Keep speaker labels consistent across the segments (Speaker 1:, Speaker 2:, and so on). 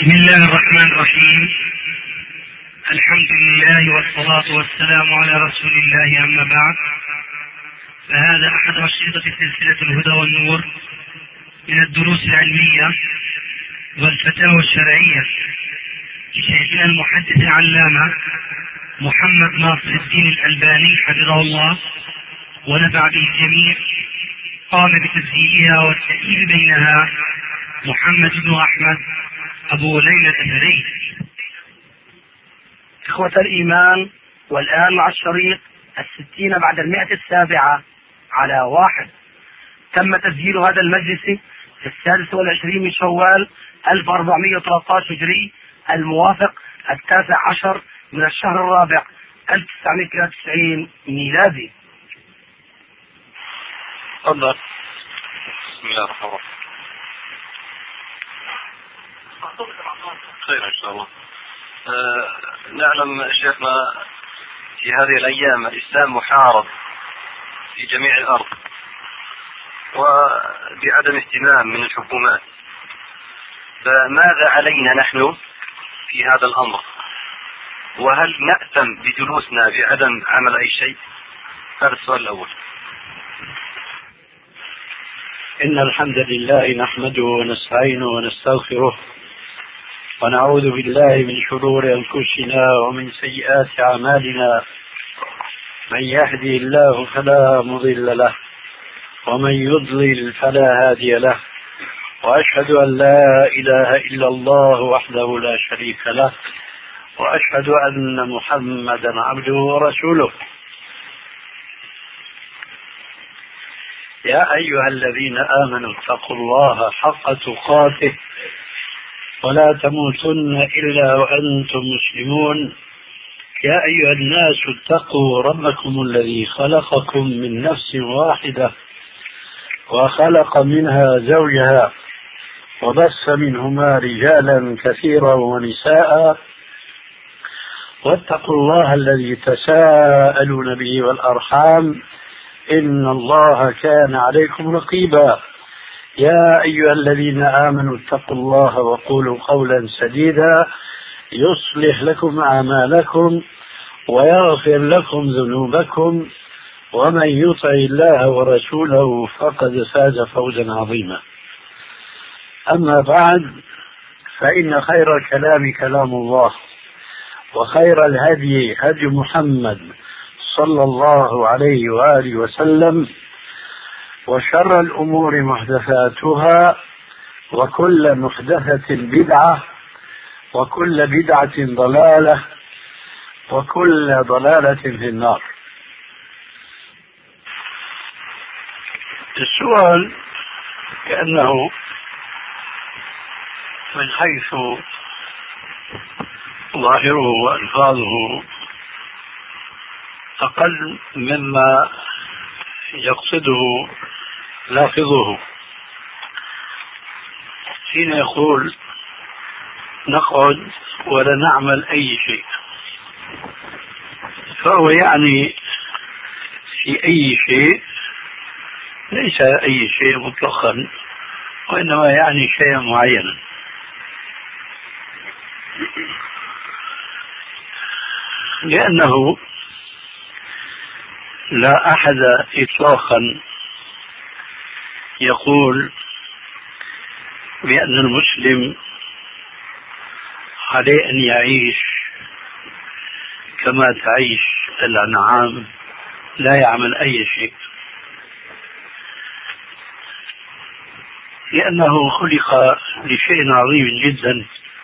Speaker 1: بسم الله الرحمن الرحيم. الحمد لله والصلاة والسلام على رسول الله، أما بعد، فهذا أحد أشرطة سلسلة الهدى والنور من الدروس العلمية والفتاوى الشرعية لشيخنا المحدث العلامة محمد ناصر الدين الألباني حفظه الله ونفع به الجميع. قام بتسجيلها والتأليف بينها محمد بن أحمد أبو ليلى الأثري.
Speaker 2: إخوة الإيمان، والآن مع الشريط 60 بعد 107/1. تم تسجيل هذا المجلس في 26 من شوال 1413 هجري، الموافق 19 من الشهر الرابع 1993 ميلادي.
Speaker 3: تفضل. بسم الله الرحمن الرحيم. خير إن شاء الله. نعلم شيخنا في هذه الأيام الإسلام محارب في جميع الأرض وبعدم اهتمام من الحكومات، فماذا علينا نحن في هذا الأمر؟ وهل نأثم بجلوسنا بعدم عمل أي شيء؟ هذا السؤال الأول.
Speaker 4: إن الحمد لله نحمده ونستعينه ونستغفره ونعوذ بالله من شرور أنفسنا ومن سيئات أعمالنا. من يهدي الله فلا مضل له ومن يضلل فلا هادي له، وأشهد أن لا إله إلا الله وحده لا شريك له، وأشهد أن محمدا عبده ورسوله. يا أيها الذين آمنوا اتقوا الله حق تقاته ولا تموتن إلا وأنتم مسلمون. يا أيها الناس اتقوا ربكم الذي خلقكم من نفس واحدة وخلق منها زوجها وبث منهما رجالا كثيرا ونساء، واتقوا الله الذي تساءلون به والأرحام إن الله كان عليكم رقيبا. يا أيها الذين آمنوا اتقوا الله وقولوا قولا سديدا يصلح لكم أعمالكم ويغفر لكم ذنوبكم، ومن يطع الله ورسوله فقد فاز فوزا عظيما. أما بعد، فإن خير الكلام كلام الله، وخير الهدي هدي محمد صلى الله عليه وآله وسلم، وشر الأمور محدثاتها، وكل محدثة بدعة، وكل بدعة ضلالة، وكل ضلالة في النار. السؤال كأنه من حيث ظاهره وألفاظه أقل مما يقصده لافظه. حين يقول نقعد ولا نعمل أي شيء، فهو يعني في أي شيء، ليس أي شيء مطلقا، وإنما يعني شيئا معينا. لأنه لا أحد إطلاقا يقول بأن المسلم عليه أن يعيش كما تعيش الأنعام، لا يعمل أي شيء، لأنه خلق لشيء عظيم جدا،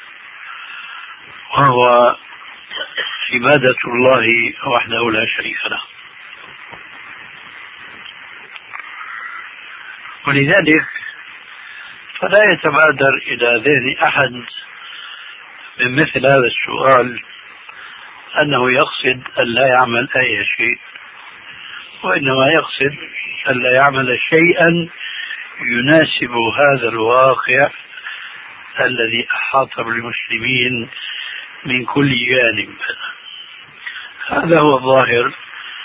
Speaker 4: وهو عبادة الله وحده لا شريك له. ولذلك فلا يتبادر إلى ذهن أحد من مثل هذا السؤال أنه يقصد أن لا يعمل أي شيء، وإنما يقصد أن لا يعمل شيئا يناسب هذا الواقع الذي أحاط بالمسلمين من كل جانب. هذا هو الظاهر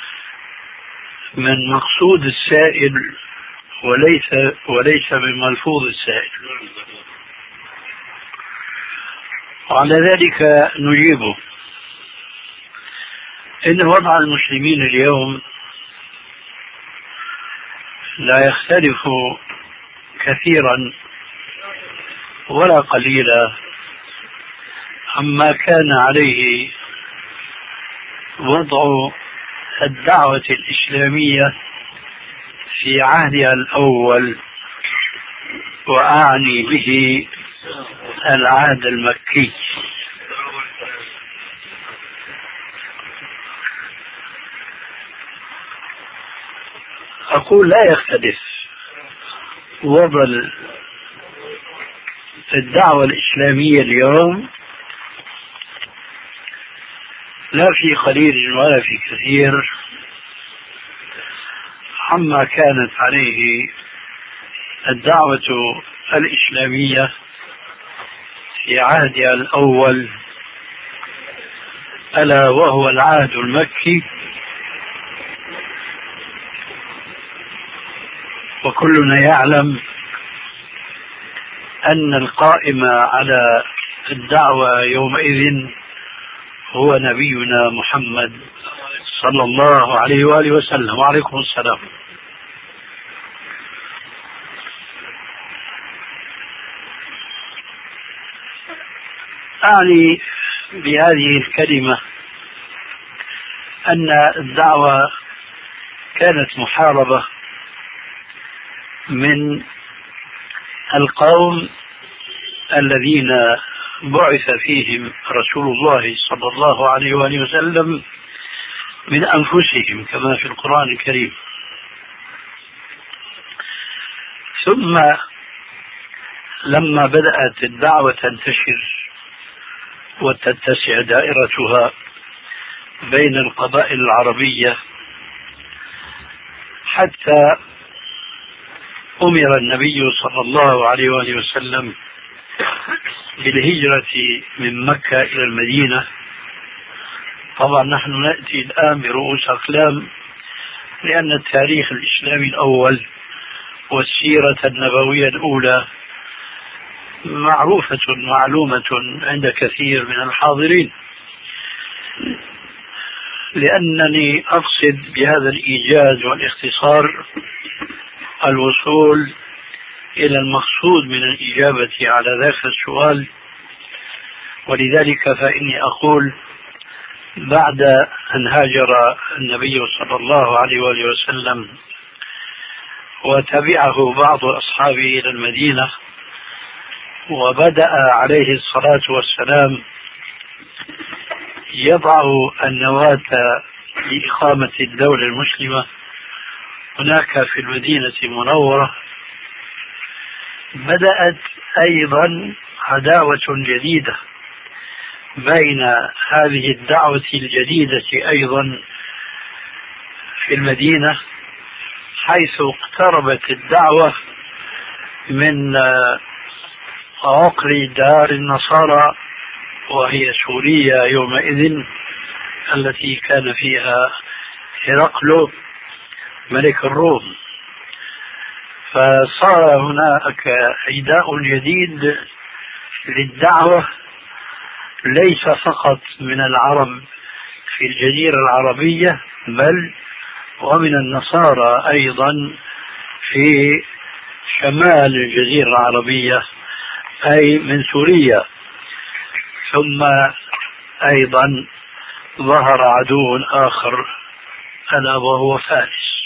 Speaker 4: من مقصود السائل وليس من ملفوظ السائل. وعلى ذلك نجيبه إن وضع المسلمين اليوم لا يختلف كثيرا ولا قليلا عما كان عليه وضع الدعوة الإسلامية في عهدها الأول، وأعني به العهد المكي. أقول لا يختلف وضع الدعوة الإسلامية اليوم لا في قليل ولا في كثير عما كانت عليه الدعوة الإسلامية في عهدها الأول، ألا وهو العهد المكي. وكلنا يعلم أن القائم على الدعوة يومئذ هو نبينا محمد صلى الله عليه وآله وسلم. وعليكم السلام. أعني بهذه الكلمة أن الدعوة كانت محاربة من القوم الذين بعث فيهم رسول الله صلى الله عليه وآله وسلم من أنفسهم كما في القرآن الكريم. ثم لما بدأت الدعوة تنتشر وتتسع دائرتها بين القبائل العربية حتى أمر النبي صلى الله عليه وآله وسلم بالهجرة من مكة إلى المدينة. طبعا نحن نأتي الآن برؤوس أقلام لأن التاريخ الإسلامي الأول والسيرة النبوية الأولى معروفة معلومة عند كثير من الحاضرين، لأنني أقصد بهذا الإيجاز والاختصار الوصول إلى المقصود من الإجابة على ذاك السؤال. ولذلك فإني أقول بعد أن هاجر النبي صلى الله عليه وآله وسلم وتبعه بعض أصحابه إلى المدينة وبدأ عليه الصلاة والسلام يضع النواة لإقامة الدولة المسلمة هناك في المدينة المنورة، بدأت أيضا عداوة جديدة بين هذه الدعوة الجديدة أيضا في المدينة، حيث اقتربت الدعوة من عقر دار النصارى وهي سوريا يومئذ التي كان فيها هرقل ملك الروم. فصار هناك عداء جديد للدعوة ليس فقط من العرب في الجزيرة العربية بل ومن النصارى أيضا في شمال الجزيرة العربية أي من سوريا. ثم أيضا ظهر عدو آخر ألا وهو فارس.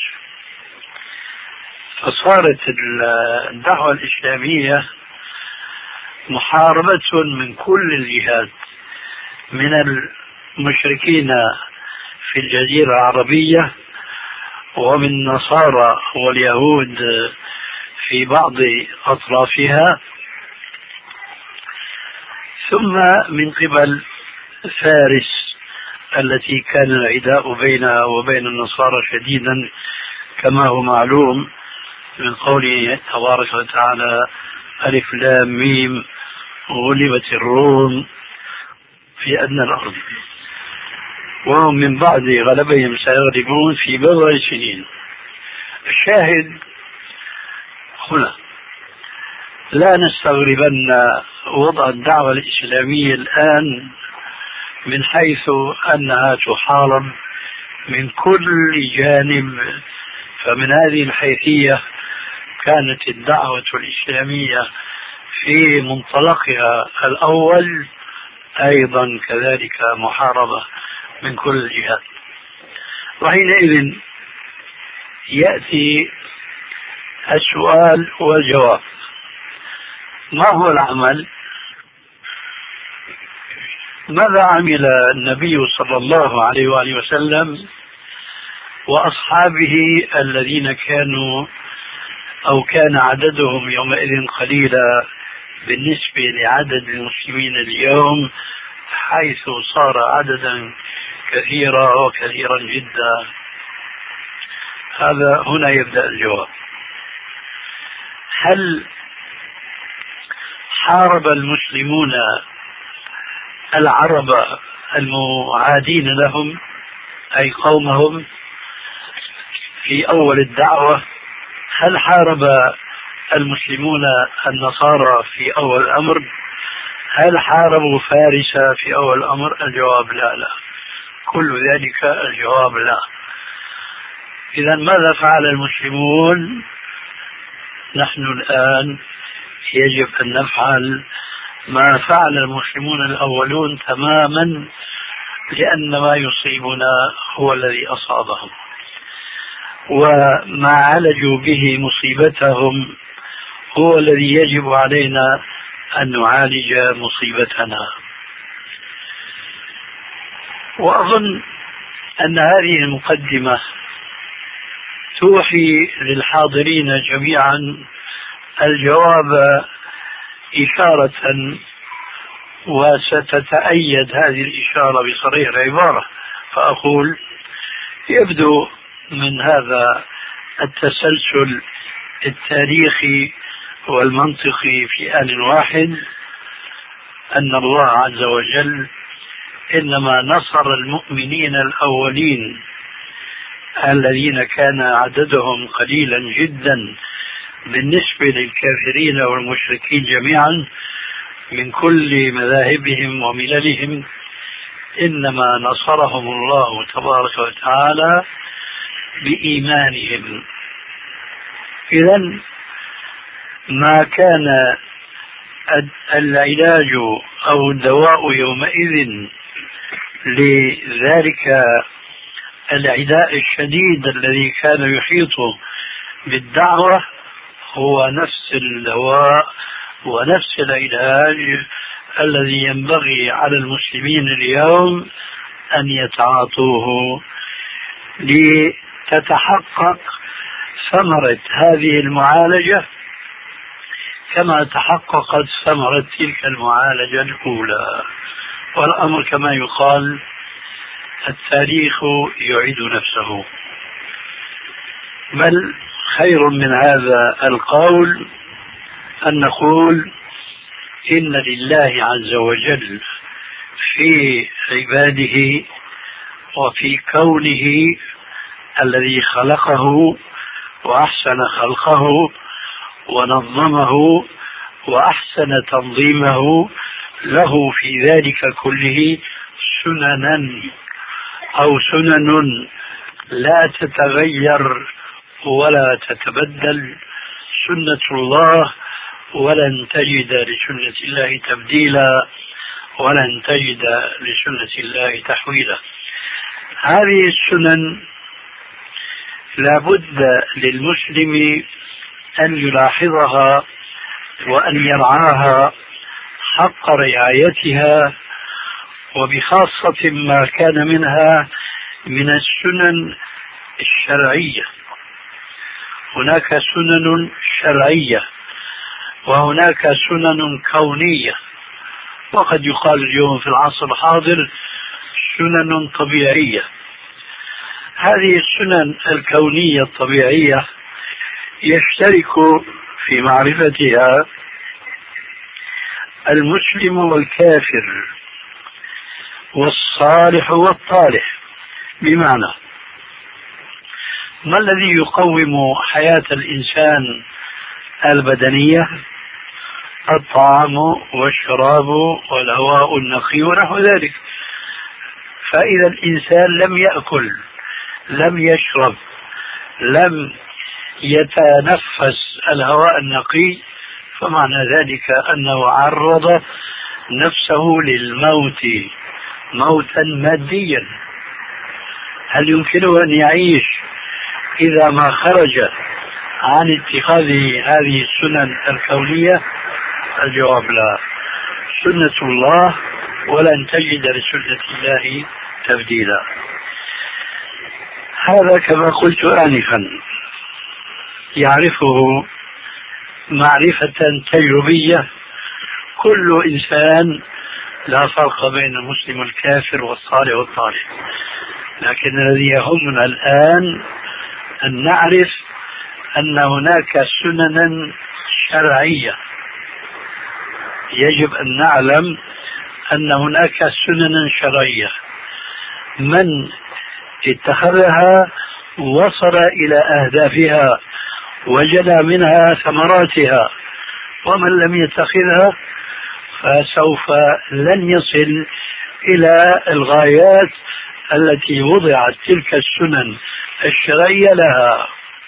Speaker 4: فصارت الدعوة الإسلامية محاربة من كل الجهات، من المشركين في الجزيرة العربية ومن النصارى واليهود في بعض أطرافها، ثم من قبل فارس التي كان العداء بينها وبين النصارى شديدا كما هو معلوم من قوله تبارك وتعالى ألف لام ميم غلبت الروم في أدنى الأرض وهم من بعد غلبهم سيغلبون في بضع سنين. الشاهد هنا لا نستغربن وضع الدعوة الإسلامية الآن من حيث أنها تحارب من كل جانب. فمن هذه الحيثية كانت الدعوة الإسلامية في منطلقها الأول أيضا كذلك محاربة من كل الجهات. وحينئذ يأتي السؤال والجواب: ما هو العمل؟ ماذا عمل النبي صلى الله عليه وآله وسلم وأصحابه الذين كانوا أو كان عددهم يومئذ قليلا بالنسبة لعدد المسلمين اليوم، حيث صار عددا كثيرا وكثيرا جدا؟ هذا هنا يبدأ الجواب. هل حارب المسلمون العرب المعادين لهم أي قومهم في أول الدعوة؟ هل حارب المسلمون النصارى في أول الأمر؟ هل حاربوا فارس في أول الأمر؟ الجواب لا. كل ذلك الجواب لا. إذا ماذا فعل المسلمون؟ نحن الآن يجب أن نفعل ما فعل المسلمون الأولون تماما، لأن ما يصيبنا هو الذي أصابهم، وما عالجوا به مصيبتهم هو الذي يجب علينا أن نعالج مصيبتنا. وأظن أن هذه المقدمة توحي للحاضرين جميعا الجواب إشارة، وستتأيد هذه الإشارة بصريح العبارة. فأقول: يبدو من هذا التسلسل التاريخي والمنطقي في آن واحد أن الله عز وجل إنما نصر المؤمنين الأولين الذين كان عددهم قليلا جدا بالنسبة للكافرين والمشركين جميعا من كل مذاهبهم ومللهم، إنما نصرهم الله تبارك وتعالى بإيمانهم. إذن ما كان العلاج أو الدواء يومئذ لذلك العداء الشديد الذي كان يحيط بالدعوة هو نفس الدواء ونفس العلاج الذي ينبغي على المسلمين اليوم أن يتعاطوه لتتحقق ثمرة هذه المعالجة كما تحققت ثمرة تلك المعالجة الأولى. والأمر كما يقال: التاريخ يعيد نفسه. بل خير من هذا القول أن نقول: إن لله عز وجل في عباده وفي كونه الذي خلقه وأحسن خلقه ونظمه وأحسن تنظيمه له في ذلك كله سننا أو سنن لا تتغير ولا تتبدل، سنة الله، ولن تجد لسنة الله تبديلا ولن تجد لسنة الله تحويلا. هذه السنن لابد للمسلم أن يلاحظها وأن يرعاها حق رعايتها، وبخاصة ما كان منها من السنن الشرعية. هناك سنن شرعية وهناك سنن كونية، وقد يقال اليوم في العصر الحاضر سنن طبيعية. هذه السنن الكونية الطبيعية يشترك في معرفتها المسلم والكافر والصالح والطالح. بمعنى: ما الذي يقوم حياة الإنسان البدنية؟ الطعام والشراب والهواء النقي ونحو ذلك. فإذا الإنسان لم يأكل، لم يشرب، لم يتنفس الهواء النقي، فمعنى ذلك أنه عرض نفسه للموت موتا ماديا. هل يمكنه أن يعيش إذا ما خرج عن اتخاذ هذه السنن الكونية؟ الجواب لا. سنة الله ولن تجد لسنة الله تبديلا. هذا كما قلت آنفا يعرفه معرفة تجربية كل إنسان، لا فرق بين المسلم والكافر والصالح والطالح. لكن الذي يهمنا الآن أن نعرف أن هناك سننا شرعية. يجب أن نعلم أن هناك سننا شرعية من اتخذها وصل إلى أهدافها وجنى منها ثمراتها، ومن لم يتخذها فسوف لن يصل إلى الغايات التي وضعت تلك السنن الشرعية لها.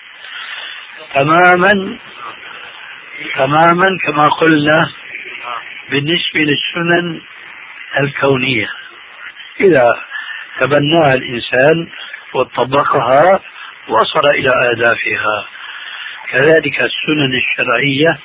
Speaker 4: تماما كما قلنا بالنسبة للسنن الكونية، إذا تبناها الإنسان وطبقها وصل إلى أهدافها. كذلك السنن الشرعية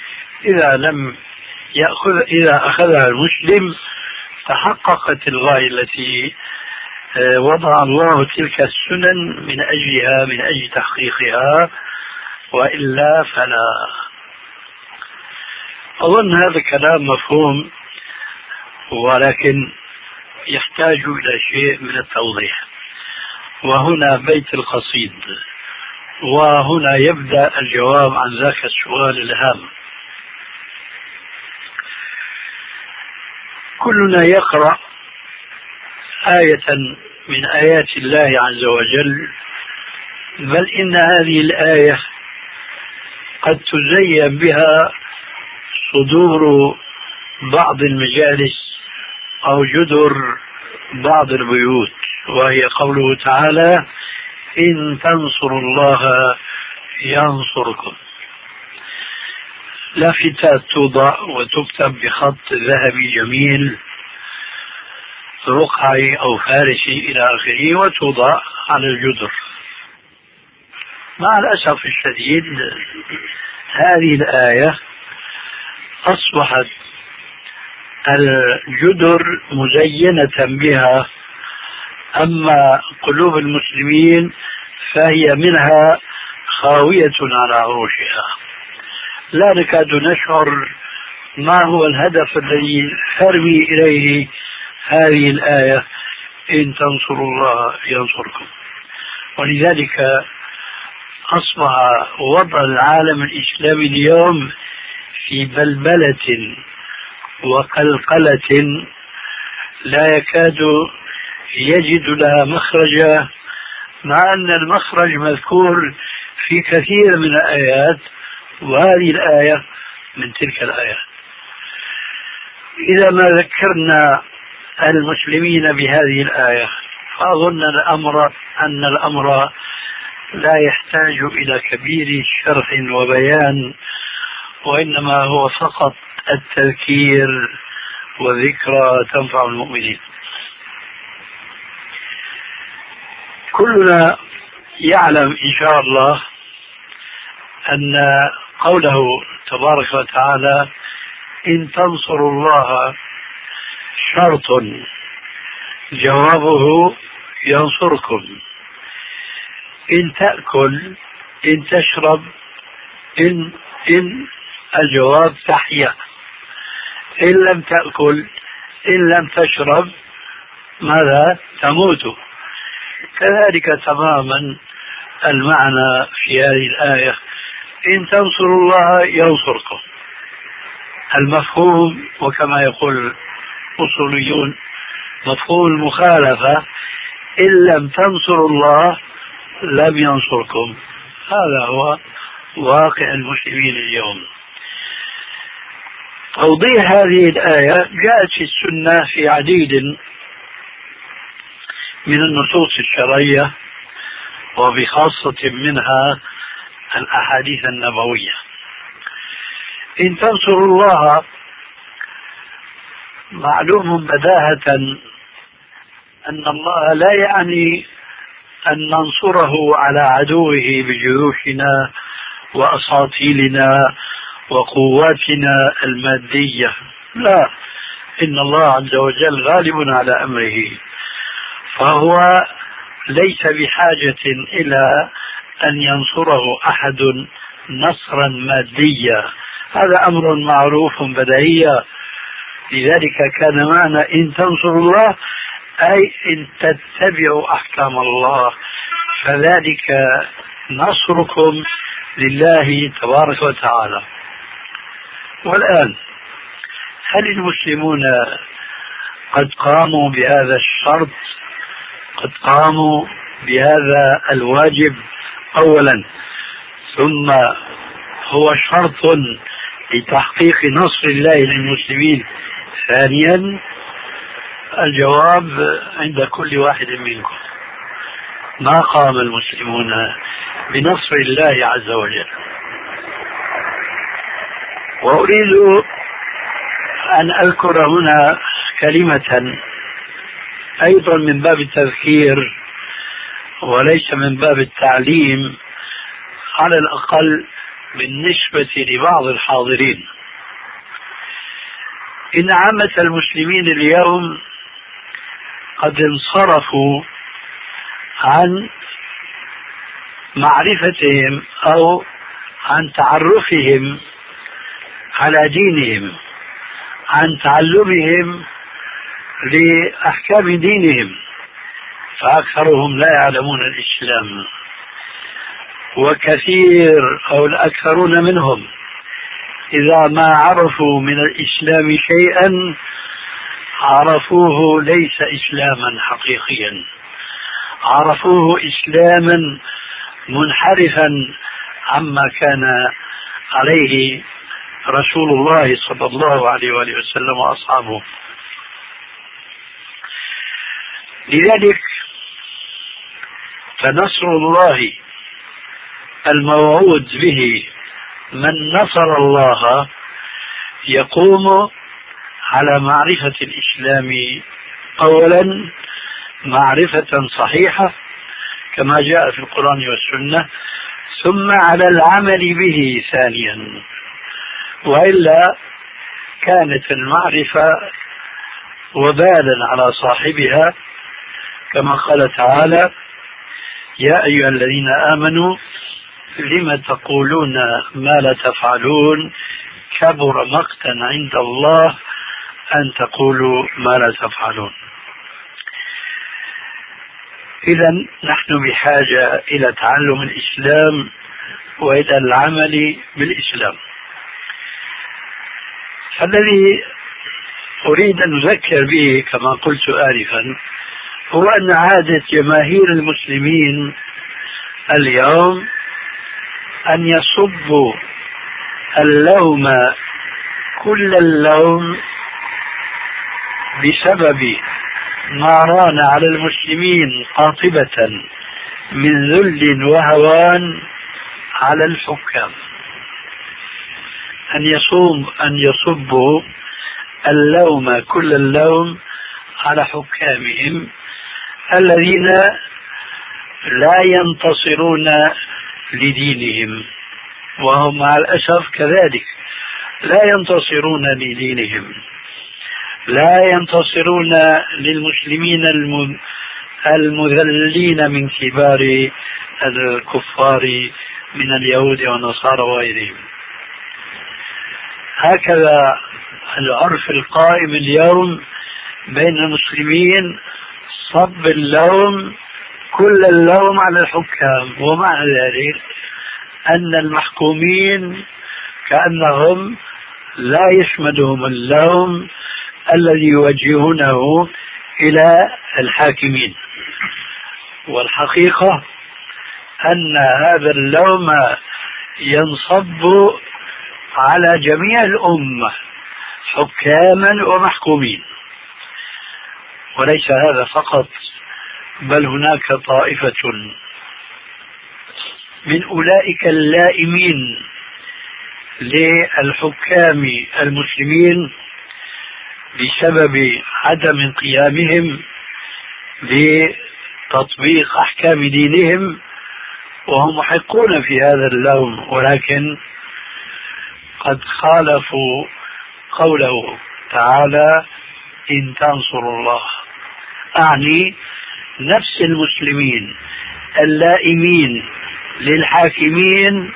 Speaker 4: إذا أخذها المسلم تحققت الغاية التي وضع الله تلك السنن من أجلها، من أجل تحقيقها، وإلا فلا. أظن هذا الكلام مفهوم، ولكن يحتاج إلى شيء من التوضيح. وهنا بيت القصيد، وهنا يبدأ الجواب عن ذاك السؤال الهام. كلنا يقرأ آية من آيات الله عز وجل، بل إن هذه الآية قد تزين بها صدور بعض المجالس أو جدر بعض البيوت، وهي قوله تعالى: إن تنصروا الله ينصركم. لافتات توضع وتكتب بخط ذهبي جميل رقعي أو فارسي إلى آخره، وتوضع على الجدر. مع الأسف الشديد هذه الآية أصبحت الجدر مزينة بها، أما قلوب المسلمين فهي منها خاوية على عروشها. لا نكاد نشعر ما هو الهدف الذي تروي إليه هذه الآية: إن تنصروا الله ينصركم. ولذلك أصبح وضع العالم الإسلامي اليوم في بلبلة وقلقلة لا يكاد يجد لها مخرجا، مع أن المخرج مذكور في كثير من الآيات، وهذه الآية من تلك الآيات. إذا ما ذكرنا المسلمين بهذه الآية فأظن أن الأمر لا يحتاج إلى كبير شرح وبيان، وإنما هو فقط التذكير وذكرى تنفع المؤمنين. كلنا يعلم إن شاء الله أن قوله تبارك وتعالى: إن تنصروا الله شرط، جوابه ينصركم. إن تأكل، إن تشرب، إن الجواب تحيا. إن لم تأكل، إن لم تشرب، ماذا؟ تموت. كذلك تماما المعنى في هذه الآية: إن تنصروا الله ينصركم. المفهوم، وكما يقول الأصوليون مفهوم المخالفة: إن لم تنصروا الله لم ينصركم. هذا هو واقع المسلمين اليوم. توضيح هذه الآية جاءت في السنة في عديد من النصوص الشرعية، وبخاصة منها الأحاديث النبوية. إن تنصروا الله معلوم بداهة أن الله لا يعني أن ننصره على عدوه بجيوشنا وأساطيلنا وقواتنا المادية، لا، إن الله عز وجل غالب على أمره، فهو ليس بحاجة إلى أن ينصره أحد نصرا ماديا، هذا أمر معروف بديهي. لذلك كان معنى إن تنصروا الله أي إن تتبعوا أحكام الله، فذلك نصركم لله تبارك وتعالى. والآن هل المسلمون قد قاموا بهذا الشرط؟ قد قاموا بهذا الواجب أولا، ثم هو شرط لتحقيق نصر الله للمسلمين ثانيا. الجواب عند كل واحد منكم، ما قام المسلمون بنصر الله عز وجل. وأريد أن أذكر هنا كلمة أيضا من باب التذكير وليس من باب التعليم، على الأقل بالنسبة لبعض الحاضرين. إن عامة المسلمين اليوم قد انصرفوا عن معرفتهم أو عن تعرفهم على دينهم، عن تعلمهم لأحكام دينهم، فأكثرهم لا يعلمون الإسلام، وكثير أو الأكثرون منهم إذا ما عرفوا من الإسلام شيئا عرفوه ليس إسلاما حقيقيا، عرفوه إسلاما منحرفا عما كان عليه رسول الله صلى الله عليه وآله وسلم وأصحابه. لذلك فنصر الله الموعود به من نصر الله يقوم على معرفة الإسلام أولا معرفة صحيحة كما جاء في القرآن والسنة، ثم على العمل به ثانيا، وإلا كانت المعرفة وبالا على صاحبها، كما قال تعالى: يا أيها الذين آمنوا لم تقولون ما لا تفعلون كبر مقتا عند الله أن تقولوا ما لا تفعلون. إذن نحن بحاجة إلى تعلم الإسلام وإلى العمل بالإسلام. فالذي أريد أن أذكر به كما قلت آنفا هو أن عادة جماهير المسلمين اليوم أن يصبوا اللوم كل اللوم بسبب ما ران على المسلمين قاطبة من ذل وهوان على الحكام، أن يصبوا اللوم كل اللوم على حكامهم الذين لا ينتصرون لدينهم، وهم مع الأسف كذلك لا ينتصرون لدينهم، لا ينتصرون للمسلمين المذلين من كبار الكفار من اليهود والنصارى وغيرهم. هكذا العرف القائم اليوم بين المسلمين صب اللوم كل اللوم على الحكام، ومع ذلك أن المحكومين كأنهم لا يشملهم اللوم الذي يوجهونه إلى الحاكمين. والحقيقة أن هذا اللوم ينصب على جميع الأمة، حكاما ومحكومين. وليس هذا فقط، بل هناك طائفة من أولئك اللائمين للحكام المسلمين بسبب عدم قيامهم بتطبيق أحكام دينهم، وهم محقون في هذا اللوم، ولكن قد خالفوا قوله تعالى: إن تنصروا الله. أعني نفس المسلمين اللائمين للحاكمين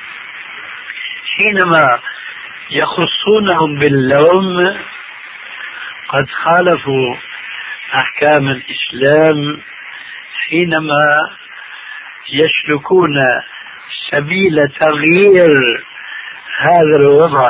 Speaker 4: حينما يخصونهم باللوم قد خالفوا أحكام الإسلام حينما يسلكون سبيل تغيير هذا الوضع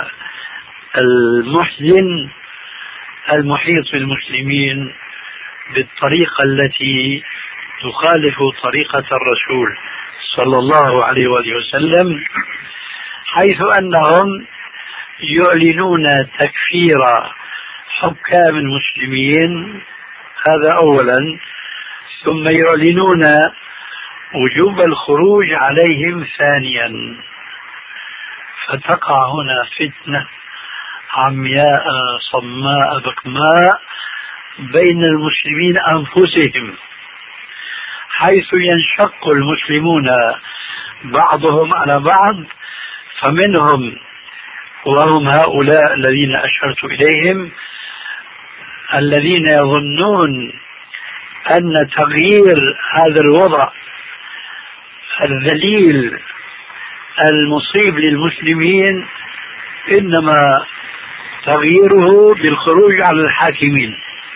Speaker 4: المحزن المحيط بالمسلمين بالطريقة التي تخالف طريقة الرسول صلى الله عليه وآله وسلم، حيث أنهم يعلنون تكفير حكام المسلمين، هذا أولا، ثم يعلنون وجوب الخروج عليهم ثانيا، فتقع هنا فتنة عمياء صماء بكماء بين المسلمين أنفسهم، حيث ينشق المسلمون بعضهم على بعض، فمنهم وهم هؤلاء الذين أشرت إليهم الذين يظنون أن تغيير هذا الوضع الذليل المصيب للمسلمين إنما تغييره بالخروج على الحاكمين.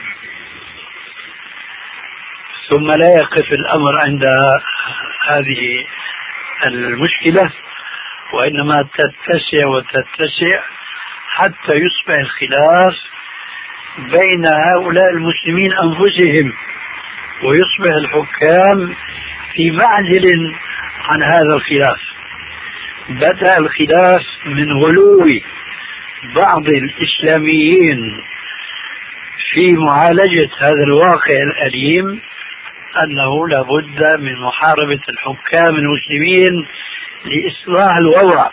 Speaker 4: ثم لا يقف الأمر عند هذه المشكلة، وإنما تتسع وتتسع حتى يصبح الخلاف بين هؤلاء المسلمين أنفسهم، ويصبح الحكام في معزل عن هذا الخلاف. بدأ الخلاف من غلو بعض الإسلاميين في معالجة هذا الواقع الأليم، أنه لابد من محاربة الحكام المسلمين لإصلاح الوضع،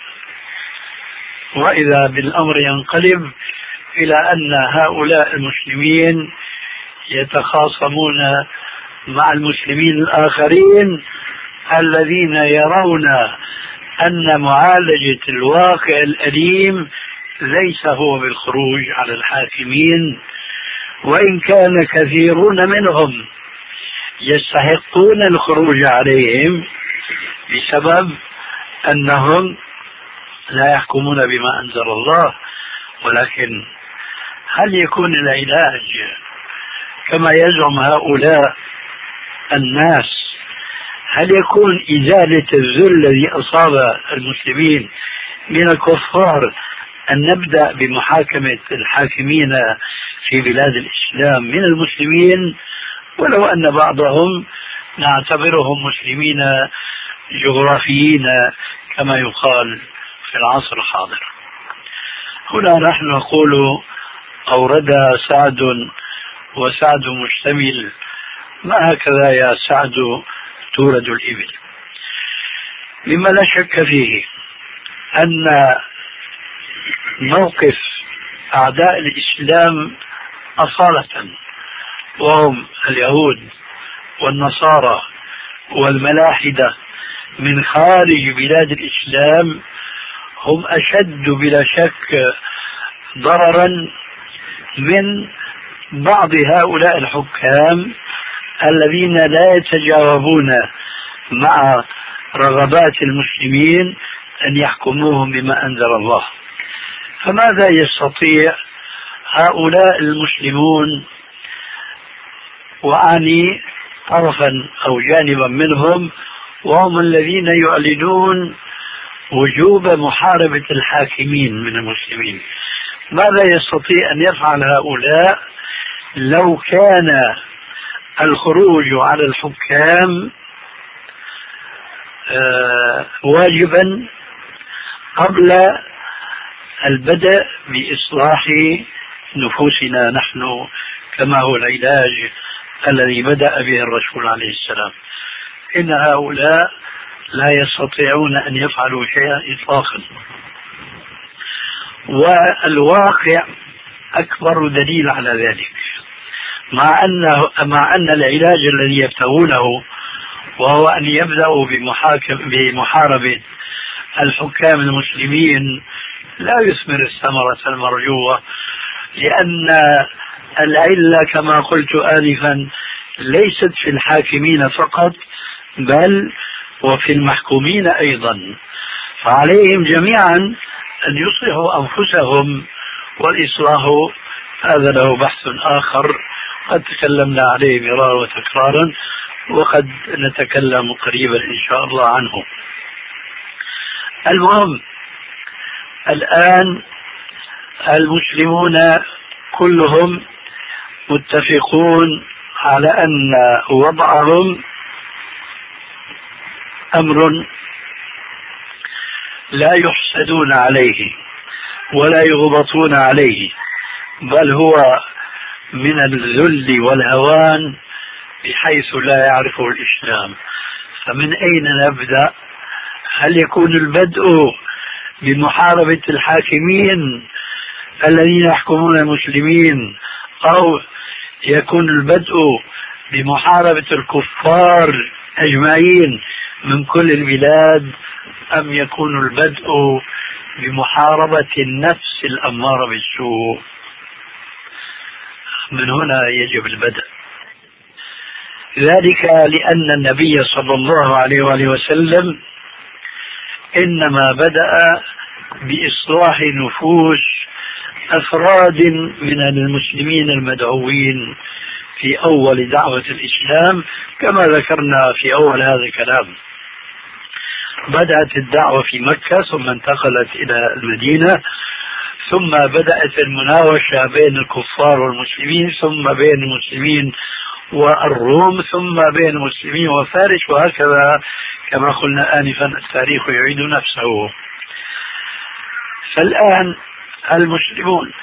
Speaker 4: وإذا بالأمر ينقلب إلى أن هؤلاء المسلمين يتخاصمون مع المسلمين الآخرين الذين يرون أن معالجة الواقع الأليم ليس هو بالخروج على الحاكمين، وإن كان كثيرون منهم يستحقون الخروج عليهم بسبب أنهم لا يحكمون بما أنزل الله. ولكن هل يكون العلاج كما يزعم هؤلاء الناس؟ هل يكون إزالة الذل الذي أصاب المسلمين من الكفار أن نبدأ بمحاكمة الحاكمين في بلاد الإسلام من المسلمين، ولو أن بعضهم نعتبرهم مسلمين جغرافيين كما يقال في العصر الحاضر؟ هنا نحن نقول: أورد سعد وسعد مشتمل، ما هكذا يا سعد تورد الإبل. مما لا شك فيه أن موقف أعداء الإسلام أصالة، وهم اليهود والنصارى والملاحدة من خارج بلاد الإسلام، هم أشد بلا شك ضررا من بعض هؤلاء الحكام الذين لا يتجاوبون مع رغبات المسلمين أن يحكموهم بما أنزل الله. فماذا يستطيع هؤلاء المسلمون، وأعني طرفا أو جانبا منهم، وهم الذين يعلنون وجوب محاربة الحاكمين من المسلمين، ماذا يستطيع أن يفعل هؤلاء لو كان الخروج على الحكام واجبا قبل البدء بإصلاح نفوسنا نحن، كما هو العلاج الذي بدأ به الرسول عليه السلام. إن هؤلاء لا يستطيعون أن يفعلوا شيئا إطلاقا، والواقع أكبر دليل على ذلك. مع أن العلاج الذي يبتغونه وهو أن يبدأوا بمحاربة الحكام المسلمين لا يثمر الثمرة المرجوة، لأن العلة كما قلت آنفا ليست في الحاكمين فقط بل وفي المحكومين أيضا، فعليهم جميعا أن يصلحوا أنفسهم، والإصلاح هذا له بحث آخر قد تكلمنا عليه مرارا وتكرارا، وقد نتكلم قريبا إن شاء الله عنه. المهم الآن المسلمون كلهم متفقون على أن وضعهم أمر لا يحسدون عليه ولا يغبطون عليه، بل هو من الذل والهوان بحيث لا يعرفه الإسلام. فمن أين نبدأ؟ هل يكون البدء بمحاربة الحاكمين الذين يحكمون المسلمين، أو يكون البدء بمحاربة الكفار أجمعين من كل البلاد، أم يكون البدء بمحاربة النفس الأمارة بالسوء؟ من هنا يجب البدء، ذلك لأن النبي صلى الله عليه وآله وسلم إنما بدأ بإصلاح نفوس أفراد من المسلمين المدعوين في أول دعوة الإسلام، كما ذكرنا في أول هذا الكلام. بدأت الدعوة في مكة، ثم انتقلت إلى المدينة، ثم بدأت المناوشة بين الكفار والمسلمين، ثم بين المسلمين والروم، ثم بين المسلمين وفارس، وهكذا كما قلنا آنفا التاريخ يعيد نفسه. فالآن المسلمون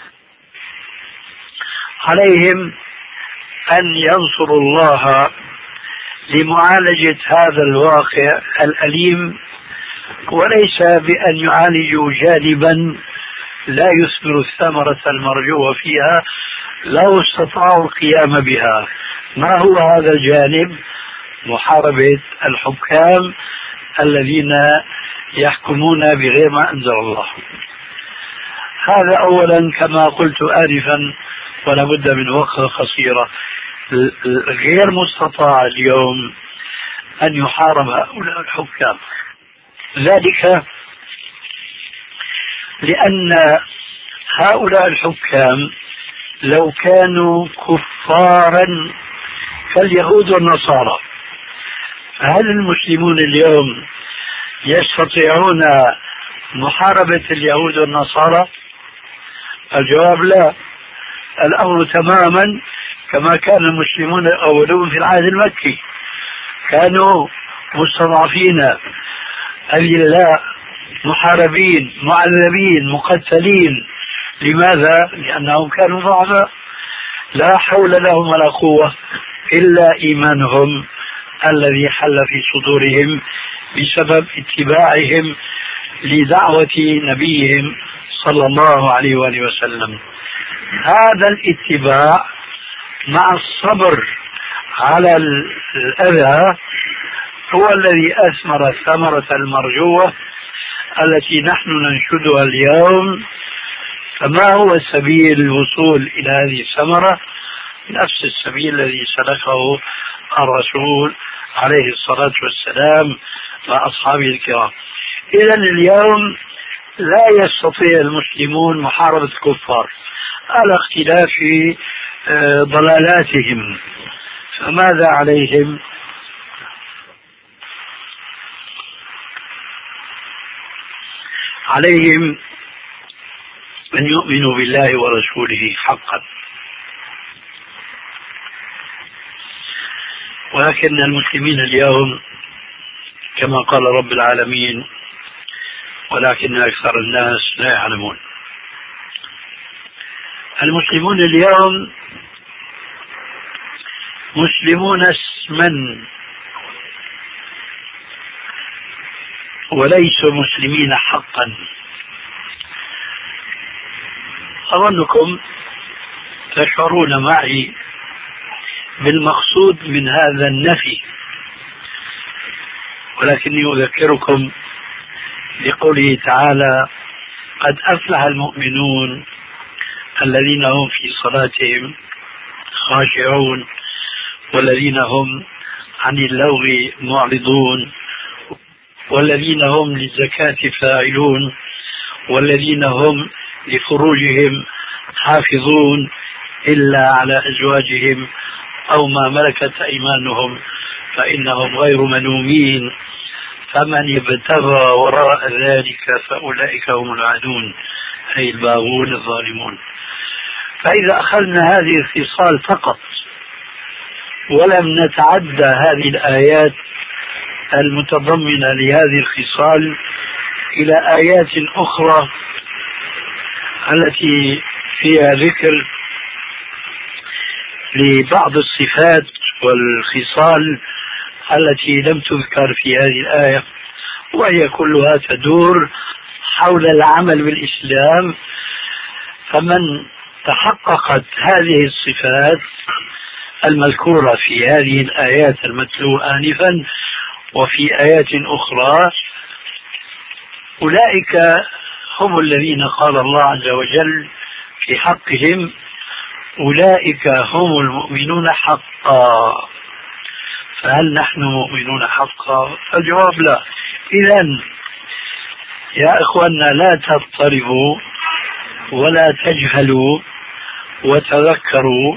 Speaker 4: عليهم أن ينصروا الله لمعالجة هذا الواقع الأليم، وليس بأن يعالجوا جانبا لا يثمر الثمرة المرجوة فيها لو استطاعوا القيام بها. ما هو هذا الجانب؟ محاربة الحكام الذين يحكمون بغير ما أنزل الله. هذا أولا كما قلت آنفا، ولا بد من وقت قصيرة. غير مستطاع اليوم أن يحارب هؤلاء الحكام، ذلك لأن هؤلاء الحكام لو كانوا كفارا كاليهود والنصارى، هل المسلمون اليوم يستطيعون محاربة اليهود والنصارى؟ الجواب لا. الأمر تماما كما كان المسلمون الأولون في العهد المكي، كانوا مستضعفين أذلاء محاربين معذبين مقتلين. لماذا؟ لأنهم كانوا ضعفاء لا حول لهم ولا قوة إلا إيمانهم الذي حل في صدورهم بسبب اتباعهم لدعوة نبيهم صلى الله عليه وآله وسلم. هذا الاتباع مع الصبر على الأذى هو الذي أثمر الثمرة المرجوة التي نحن ننشدها اليوم. فما هو سبيل الوصول إلى هذه الثمرة؟ نفس السبيل الذي سلكه الرسول عليه الصلاة والسلام مع أصحابه الكرام. إذن اليوم لا يستطيع المسلمون محاربة الكفار على اختلاف ضلالاتهم، فماذا عليهم؟ عليهم أن يؤمنوا بالله ورسوله حقا. ولكن المسلمين اليوم كما قال رب العالمين: ولكن أكثر الناس لا يعلمون. المسلمون اليوم مسلمون اسما وليسوا مسلمين حقا. أظنكم تشعرون معي بالمقصود من هذا النفي، ولكني أذكركم بقوله تعالى: قد أفلح المؤمنون الذين هم في صلاتهم خاشعون والذين هم عن اللغو معرضون والذين هم للزكاة فاعلون والذين هم لفروجهم حافظون إلا على أزواجهم أو ما ملكت أيمانهم فإنهم غير ملومين فمن ابتغى وراء ذلك فأولئك هم العادون، أي الباغون الظالمون. فإذا أخذنا هذه الخصال فقط ولم نتعدى هذه الآيات المتضمنة لهذه الخصال إلى آيات أخرى التي فيها ذكر لبعض الصفات والخصال التي لم تذكر في هذه الآية، وهي كلها تدور حول العمل بالإسلام. فمن تحققت هذه الصفات المذكورة في هذه الآيات المتلوة آنفا وفي آيات أخرى، أولئك هم الذين قال الله عز وجل في حقهم: أولئك هم المؤمنون حقا. فهل نحن مؤمنون حقا؟ الجواب لا. إذن يا إخواننا لا تضطربوا ولا تجهلوا وتذكروا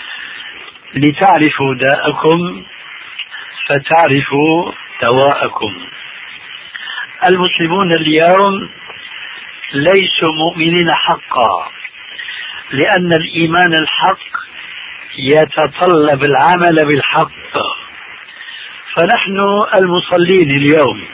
Speaker 4: لتعرفوا داءكم فتعرفوا دواءكم. المسلمون اليوم ليسوا مؤمنين حقا، لأن الإيمان الحق يتطلب العمل بالحق. فنحن المصلين اليوم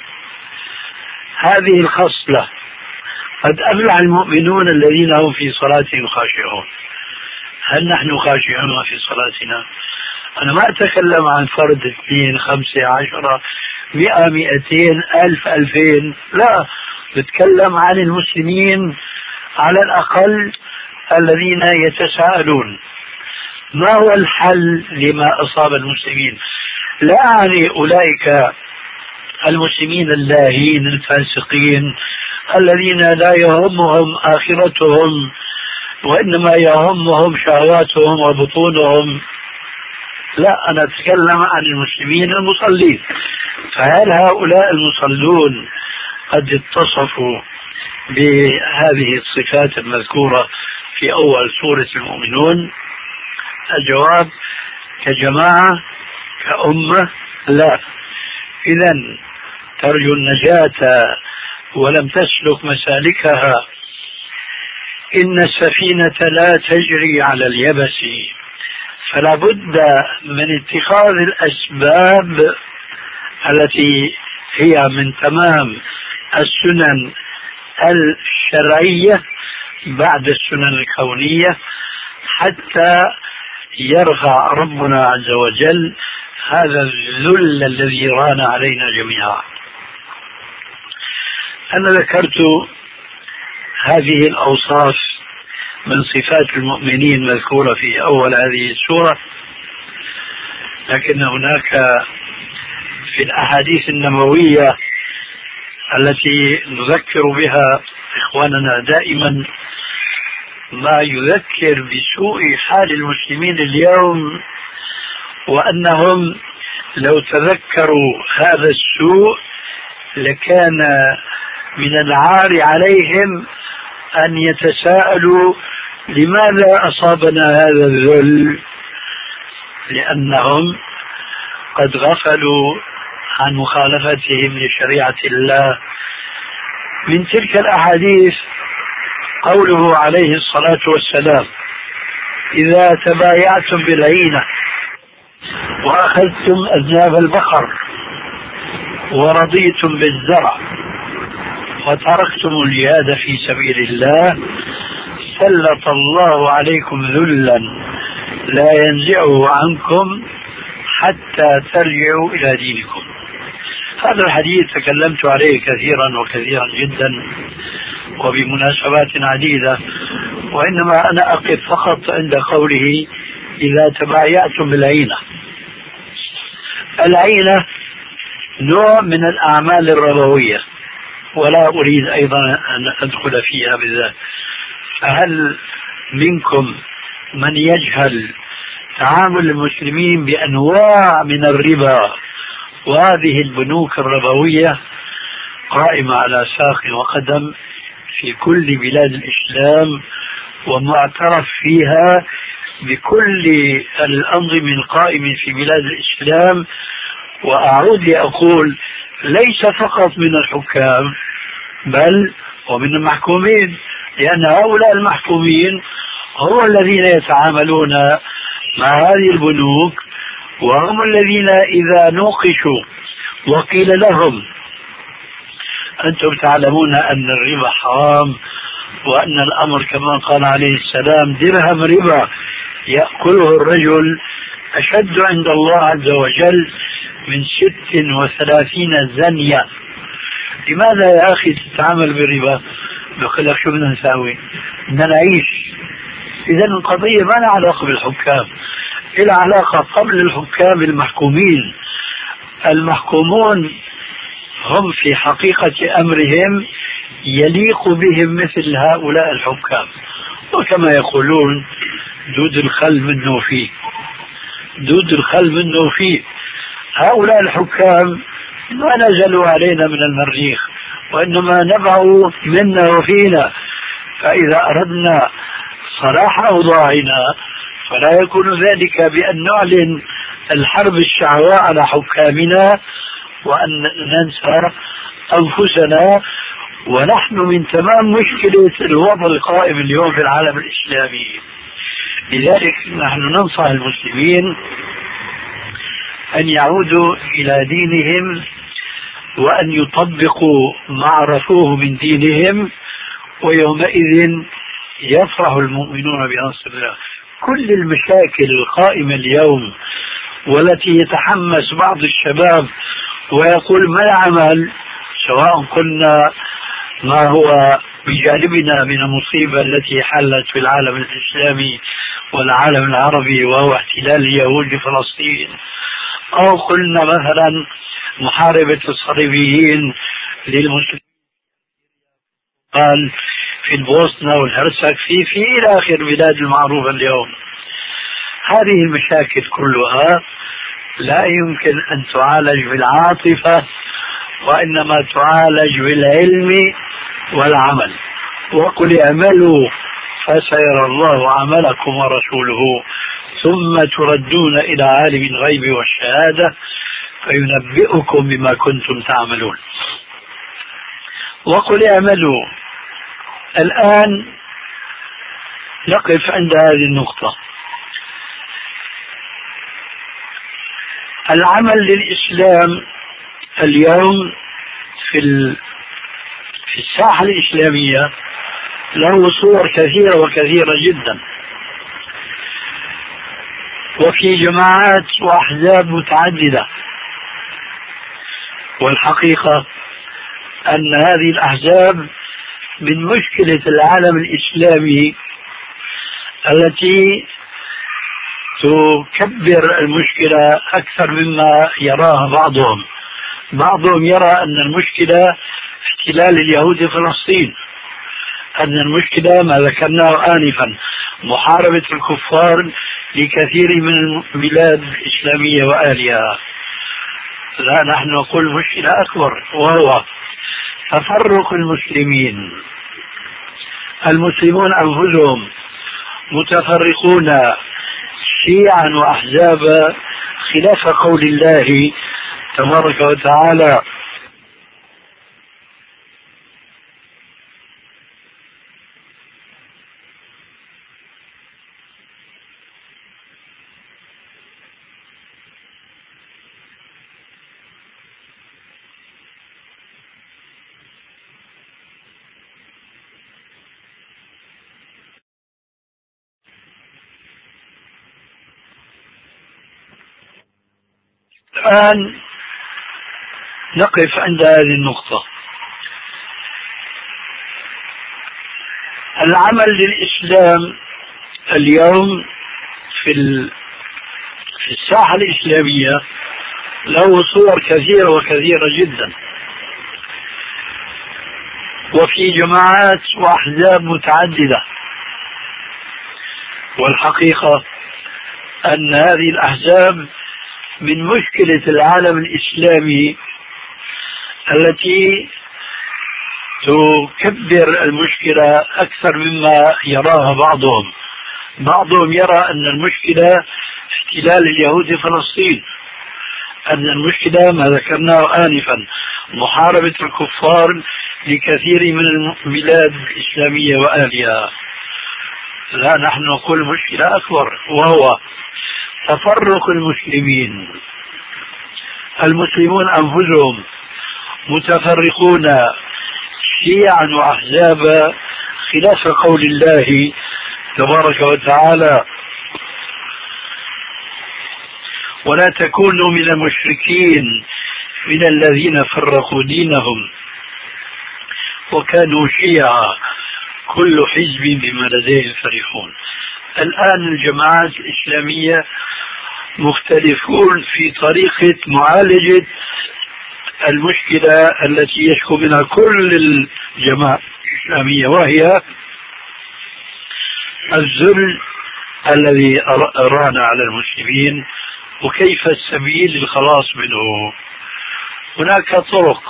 Speaker 4: هذه الخصلة: قد أفلح المؤمنون الذين هم في صلاتهم خاشعون. هل نحن خاشعون في صلاتنا؟ أنا ما أتكلم عن فرد 2 5 10 100 200 1000 2000، لا، بتكلم عن المسلمين على الأقل الذين يتساءلون ما هو الحل لما أصاب المسلمين. لا أعني أولئك المسلمين اللاهين الفاسقين الذين لا يهمهم آخرتهم وإنما يهمهم شهواتهم وبطونهم، لا، أنا أتكلم عن المسلمين المصلين. فهل هؤلاء المصلون قد اتصفوا بهذه الصفات المذكورة في أول سورة المؤمنون؟ الجواب: كجماعة كأمة لا. إذن ترجو النجاة ولم تسلك مسالكها. إن السفينة لا تجري على اليبس، فلا بد من اتخاذ الأسباب التي هي من تمام السنن الشرعية بعد السنن الكونية حتى يرفع ربنا عز وجل هذا الذل الذي ران علينا جميعا. أنا ذكرت هذه الأوصاف من صفات المؤمنين مذكورة في أول هذه السورة، لكن هناك في الأحاديث النبوية التي نذكر بها إخواننا دائما ما يذكر بسوء حال المسلمين اليوم، وأنهم لو تذكروا هذا السوء لكان من العار عليهم أن يتساءلوا لماذا أصابنا هذا الذل، لأنهم قد غفلوا عن مخالفتهم لشريعة الله. من تلك الأحاديث قوله عليه الصلاة والسلام: إذا تبايعتم بالعينة وأخذتم أذناب البقر ورضيتم بالزرع وتركتم الجهاد في سبيل الله سلط الله عليكم ذلا لا ينزعه عنكم حتى ترجعوا إلى دينكم. هذا الحديث تكلمت عليه كثيرا وكثيرا جدا وبمناسبات عديدة، وإنما أنا أقف فقط عند قوله إذا تبايعتم بالعينة. العينة نوع من الأعمال الربوية، ولا أريد أيضا أن أدخل فيها بالذات. فهل منكم من يجهل تعامل المسلمين بأنواع من الربا وهذه البنوك الربوية قائمة على ساق وقدم في كل بلاد الإسلام ومعترف فيها بكل الأنظمة القائمة في بلاد الإسلام؟ وأعود أقول ليس فقط من الحكام بل ومن المحكومين، لأن هؤلاء المحكومين هم الذين يتعاملون مع هذه البنوك، وهم الذين إذا نوقشوا وقيل لهم أنتم تعلمون أن الربا حرام وأن الأمر كما قال عليه السلام درهم ربا يأكله الرجل أشد عند الله عز وجل من 36 زنية، لماذا يا أخي تتعامل بالربا؟ بقول لك شو بدنا نساوي؟ بدنا نعيش. إذا القضية ما لها علاقة بالحكام، إلى علاقة قبل الحكام بالمحكومين. المحكومون هم في حقيقة أمرهم يليق بهم مثل هؤلاء الحكام، وكما يقولون دود الخل منه فيه، دود الخل منه فيه. هؤلاء الحكام ما نزلوا علينا من المريخ، وإنما نبعوا منا وفينا. فإذا أردنا صلاح أوضاعنا فلا يكون ذلك بأن نعلن الحرب الشعواء على حكامنا وأن ننسى أنفسنا، ونحن من تمام مشكلة الوضع القائم اليوم في العالم الإسلامي. لذلك نحن ننصح المسلمين أن يعودوا إلى دينهم وأن يطبقوا ما عرفوه من دينهم، ويومئذ يفرح المؤمنون بنصر الله. كل المشاكل القائمة اليوم والتي يتحمس بعض الشباب ويقول ما العمل، سواء قلنا ما هو بجانبنا من المصيبة التي حلت في العالم الإسلامي والعالم العربي وهو احتلال اليهود لفلسطين، أو قلنا مثلا محاربة الصليبيين للمسلمين قال في البوسنة والهرسك في إلى آخر بلاد المعروفة اليوم. هذه المشاكل كلها لا يمكن أن تعالج بالعاطفة، وإنما تعالج بالعلم والعمل. وقل اعملوا فسيرى الله عملكم ورسوله ثم تردون إلى عالم الغيب والشهادة فينبئكم بما كنتم تعملون. وقل اعملوا. الآن نقف عند هذه النقطة. العمل للإسلام اليوم في الساحة الإسلامية له صور كثيرة وكثيرة جدا، وفي جماعات وأحزاب متعددة. والحقيقة أن هذه الأحزاب من مشكلة العالم الإسلامي التي تكبر المشكلة أكثر مما يراها بعضهم. بعضهم يرى أن المشكلة احتلال اليهود في فلسطين، أن المشكلة ما ذكرناه آنفا محاربة الكفار لكثير من البلاد الإسلامية وآلها. لا، نحن نقول مشكلة أكبر، وهو تفرق المسلمين. المسلمون أنفسهم متفرقون شيعا وأحزابا خلاف قول الله تبارك وتعالى الآن نقف عند هذه النقطة. العمل للإسلام اليوم في الساحة الإسلامية له صور كثيرة وكثيرة جدا، وفي جماعات وأحزاب متعددة، والحقيقة أن هذه الأحزاب من مشكلة العالم الإسلامي التي تكبر المشكلة أكثر مما يراها بعضهم يرى أن المشكلة احتلال اليهود فلسطين، أن المشكلة ما ذكرناه آنفا محاربة الكفار لكثير من البلاد الإسلامية وآلها. لا، نحن نقول مشكلة أكبر، وهو تفرق المسلمين. المسلمون أنفسهم متفرقون شيعا وأحزابا خلاف قول الله تبارك وتعالى: ولا تكونوا من المشركين من الذين فرقوا دينهم وكانوا شيعا كل حزب بما لديهم فرحون. الآن الجماعات الإسلامية مختلفون في طريقة معالجة المشكلة التي يشكو منها كل الجماعات الإسلامية، وهي الذل الذي ران على المسلمين، وكيف السبيل للخلاص منه. هناك طرق.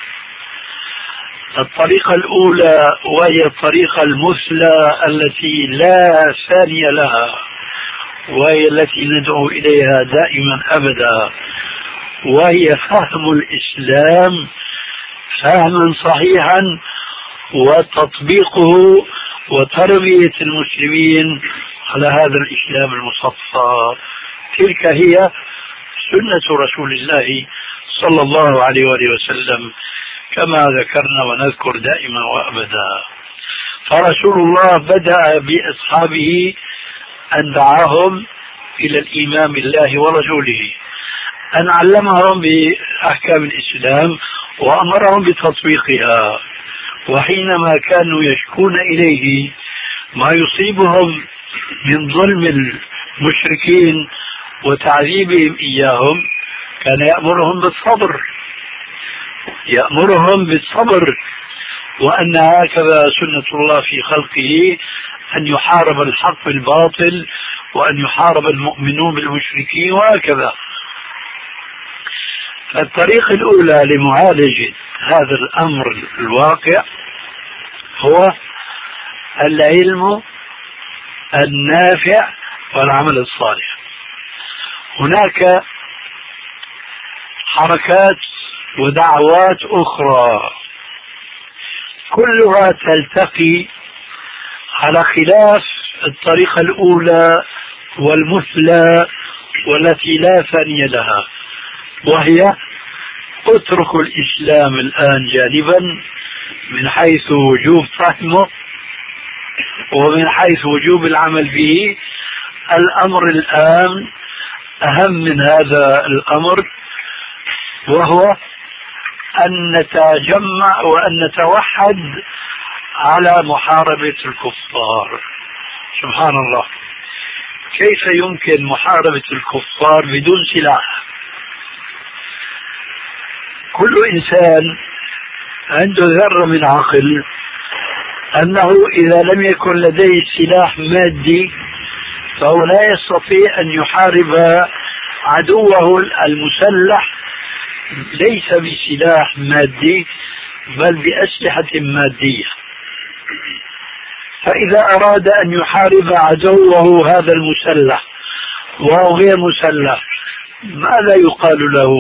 Speaker 4: الطريقة الأولى وهي الطريقة المثلى التي لا ثاني لها، وهي التي ندعو إليها دائما أبدا، وهي فهم الإسلام فهما صحيحا وتطبيقه وتربية المسلمين على هذا الإسلام المصفى. تلك هي سنة رسول الله صلى الله عليه وآله وسلم كما ذكرنا ونذكر دائما وأبدا. فرسول الله بدأ بأصحابه أن دعاهم إلى الإيمان بالله ورسوله، أن علمهم بأحكام الإسلام وأمرهم بتطبيقها. وحينما كانوا يشكون إليه ما يصيبهم من ظلم المشركين وتعذيبهم إياهم، كان يأمرهم بالصبر، وأن هكذا سنة الله في خلقه، أن يحارب الحق بالباطل وأن يحارب المؤمنون بالمشركين وهكذا. الطريقة الأولى لمعالجة هذا الأمر الواقع هو العلم النافع والعمل الصالح. هناك حركات ودعوات أخرى كلها تلتقي على خلاف الطريقة الأولى والمثلى والتي لا ثانية لها، وهي اتركوا الإسلام الآن جانبا من حيث وجوب فهمه ومن حيث وجوب العمل به. الأمر الآن أهم من هذا الأمر، وهو أن نتجمع وأن نتوحد على محاربة الكفار. سبحان الله، كيف يمكن محاربة الكفار بدون سلاح؟ كل إنسان عنده ذرة من عقل أنه إذا لم يكن لديه سلاح مادي فهو لا يستطيع أن يحارب عدوه المسلح ليس بسلاح مادي بل بأسلحة مادية. فإذا أراد أن يحارب عدوه هذا المسلح وهو غير مسلح، ماذا يقال له؟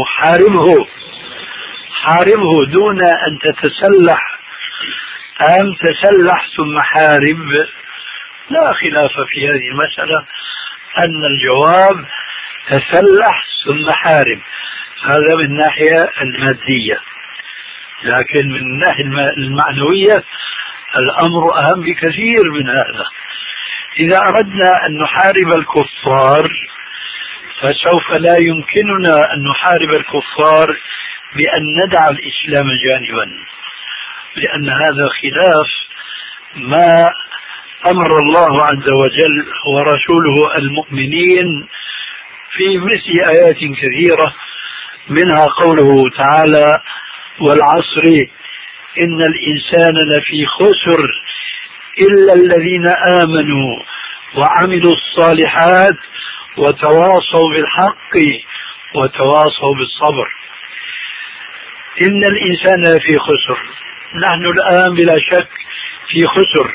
Speaker 4: حاربه دون أن تتسلح، أم تسلح ثم حارب؟ لا خلاف في هذه المسألة أن الجواب تسلح ثم حارب، هذا من الناحية المادية. لكن من الناحية المعنوية الأمر أهم بكثير من هذا. إذا أردنا أن نحارب الكفار فسوف لا يمكننا أن نحارب الكفار بأن ندع الإسلام جانبا، لأن هذا خلاف ما أمر الله عز وجل ورسوله المؤمنين في مثل آيات كثيرة، منها قوله تعالى: والعصر إن الإنسان لفي خسر إلا الذين آمنوا وعملوا الصالحات وتواصوا بالحق وتواصوا بالصبر. إن الإنسان لفي خسر، نحن الآن بلا شك في خسر.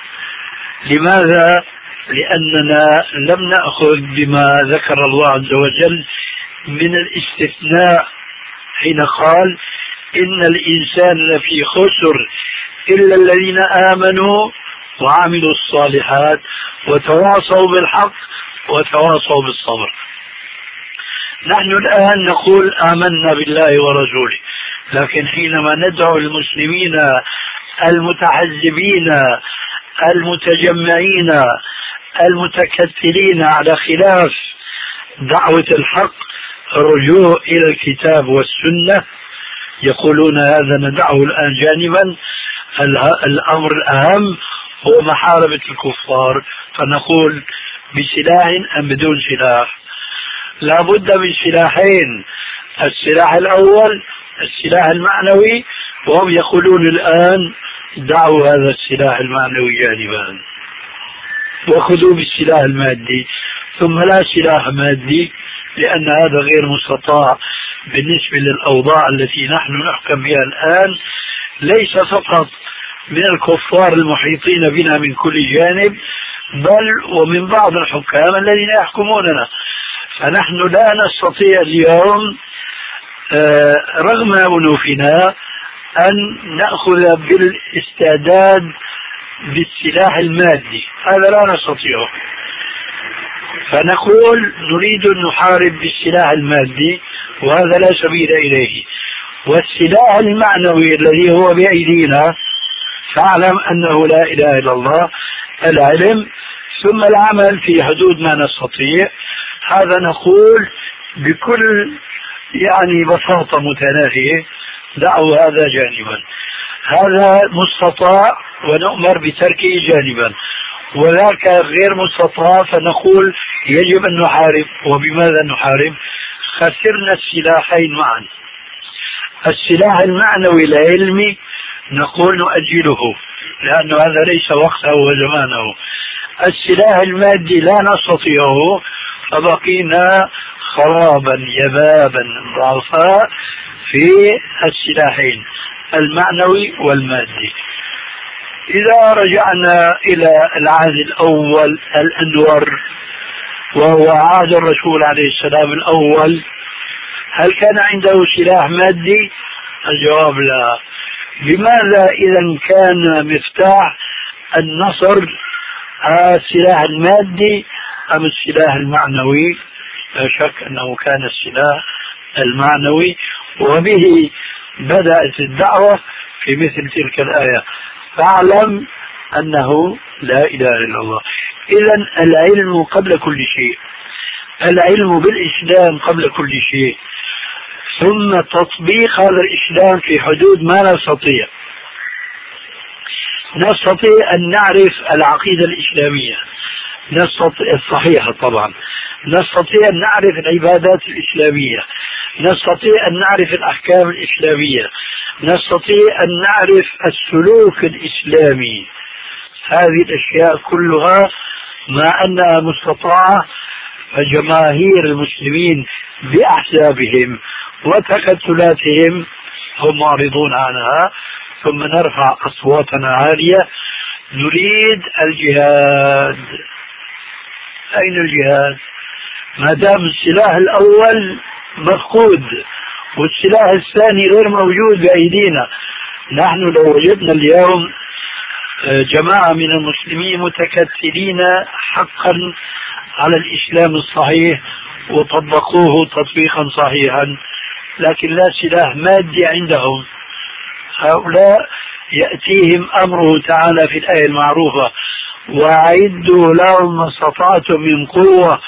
Speaker 4: لماذا؟ لأننا لم نأخذ بما ذكر الله عز وجل من الاستثناء حين قال: إن الإنسان لفي خسر إلا الذين آمنوا وعملوا الصالحات وتواصوا بالحق وتواصوا بالصبر. نحن الآن نقول آمنا بالله ورسوله، لكن حينما ندعو المسلمين المتحزبين المتجمعين المتكتلين على خلاف دعوة الحق الرجوع إلى الكتاب والسنة، يقولون هذا ندعه الآن جانبا، الأمر الأهم هو محاربة الكفار. فنقول: بسلاح أم بدون سلاح؟ لا بد من سلاحين: السلاح الأول السلاح المعنوي، وهم يقولون الآن: دعوا هذا السلاح المعنوي جانبا وخذوا بالسلاح المادي. ثم لا سلاح مادي، لأن هذا غير مستطاع بالنسبة للأوضاع التي نحن نحكم بها الآن، ليس فقط من الكفار المحيطين بنا من كل جانب، بل ومن بعض الحكام الذين يحكموننا. فنحن لا نستطيع اليوم رغم أنوفنا أن نأخذ بالاستعداد بالسلاح المادي، هذا لا نستطيعه. فنقول: نريد أن نحارب بالسلاح المادي، وهذا لا سبيل إليه. والسلاح المعنوي الذي هو بأيدينا، فاعلم أنه لا إله إلا الله، العلم ثم العمل في حدود ما نستطيع. هذا نقول بكل بساطة متناهية: دعوا هذا جانبا. هذا مستطاع ونؤمر بتركه جانبا، وذاك غير مستطاع فنقول يجب أن نحارب. وبماذا نحارب؟ خسرنا السلاحين معا. السلاح المعنوي العلمي نقول نؤجله، لأن هذا ليس وقته وزمانه. السلاح المادي لا نستطيعه، فبقينا خرابا يبابا ضعفاء في السلاحين المعنوي والمادي. إذا رجعنا إلى العهد الأول الأنور، وهو عهد الرسول عليه السلام الأول، هل كان عنده سلاح مادي؟ الجواب لا. لماذا إذا كان مفتاح النصر السلاح المادي أم السلاح المعنوي؟ لا شك أنه كان السلاح المعنوي، وبه بدأت الدعوة في مثل تلك الآية: فاعلم أنه لا إله إلا الله. إذن العلم قبل كل شيء، العلم بالإسلام قبل كل شيء، ثم تطبيق هذا الإسلام في حدود ما نستطيع. نستطيع أن نعرف العقيدة الإسلامية الصحيحة طبعا، نستطيع أن نعرف العبادات الإسلامية، نستطيع أن نعرف الأحكام الإسلامية، نستطيع أن نعرف السلوك الإسلامي. هذه الأشياء كلها ما أنها مستطاعة، فجماهير المسلمين بأحزابهم وتكتلاتهم هم معرضون عنها. ثم نرفع أصواتنا عالية: نريد الجهاد. أين الجهاد؟ ما دام السلاح الأول مفقود والسلاح الثاني غير موجود بأيدينا. نحن لو وجدنا اليوم جماعة من المسلمين متكتلين حقا على الإسلام الصحيح وطبقوه تطبيقا صحيحا، لكن لا سلاح مادي عندهم، هؤلاء يأتيهم أمره تعالى في الآية المعروفة: وأعدوا لهم ما استطعتم من قوة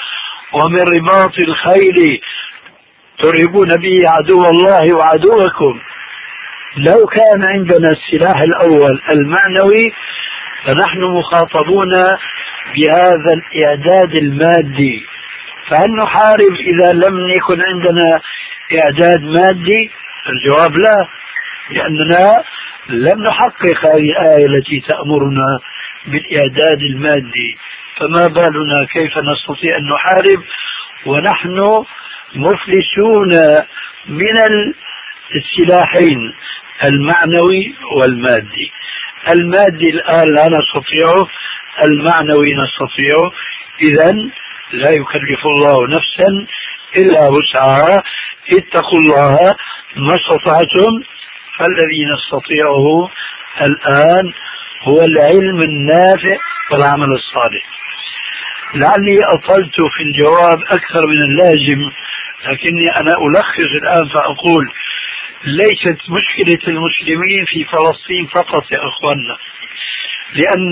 Speaker 4: ومن رباط الخيل ترهبون به عدو الله وعدوكم. لو كان عندنا السلاح الأول المعنوي فنحن مخاطبون بهذا الإعداد المادي، فهل نحارب إذا لم يكن عندنا إعداد مادي؟ الجواب لا، لأننا لم نحقق هذه الآية التي تأمرنا بالإعداد المادي، فما بالنا كيف نستطيع أن نحارب ونحن مفلسون من السلاحين المعنوي والمادي. المادي الآن لا نستطيعه، المعنوي نستطيعه، إذن لا يكلف الله نفسا إلا وسعها، اتقوا الله ما استطعتم. فالذي نستطيعه الآن هو العلم النافع والعمل الصالح. لعلي أطلت في الجواب أكثر من اللازم، لكني أنا ألخص الآن فأقول ليست مشكلة المسلمين في فلسطين فقط يا أخوانا، لأن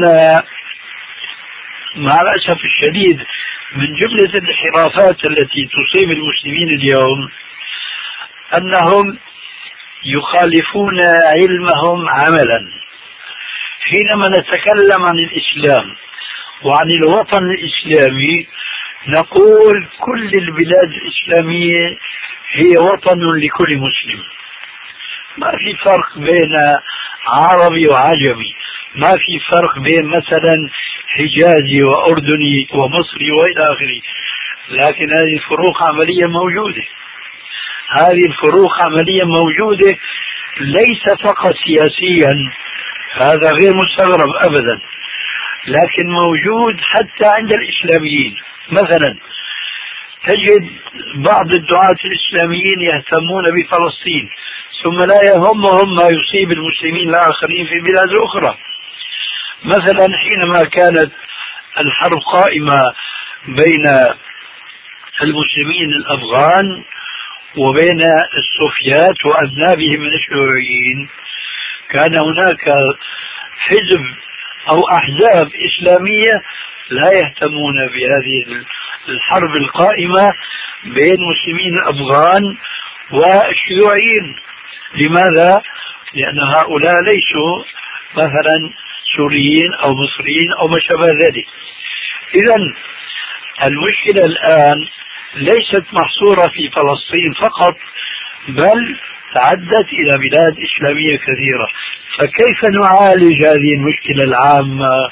Speaker 4: مع الأسف الشديد من جملة الانحرافات التي تصيب المسلمين اليوم أنهم يخالفون علمهم عملا. حينما نتكلم عن الإسلام وعن الوطن الإسلامي نقول كل البلاد الإسلامية هي وطن لكل مسلم، ما في فرق بين عربي وعجمي، ما في فرق بين مثلا حجازي وأردني ومصري وإلى آخره، لكن هذه الفروق عملية موجودة. هذه الفروق عملية موجودة ليس فقط سياسيا، هذا غير مستغرب أبدا، لكن موجود حتى عند الإسلاميين. مثلا تجد بعض الدعاة الإسلاميين يهتمون بفلسطين ثم لا يهمهم ما يصيب المسلمين الآخرين في بلاد أخرى. مثلا حينما كانت الحرب قائمة بين المسلمين الأفغان وبين السوفيات وأذنابهم من الشيوعيين، كان هناك حزب أو أحزاب إسلامية لا يهتمون بهذه الحرب القائمة بين المسلمين الأفغان والشيوعيين. لماذا؟ لأن هؤلاء ليسوا مثلا سوريين أو مصريين أو ما شابه ذلك. إذن المشكلة الآن ليست محصورة في فلسطين فقط، بل تعدت إلى بلاد إسلامية كثيرة. فكيف نعالج هذه المشكلة العامة؟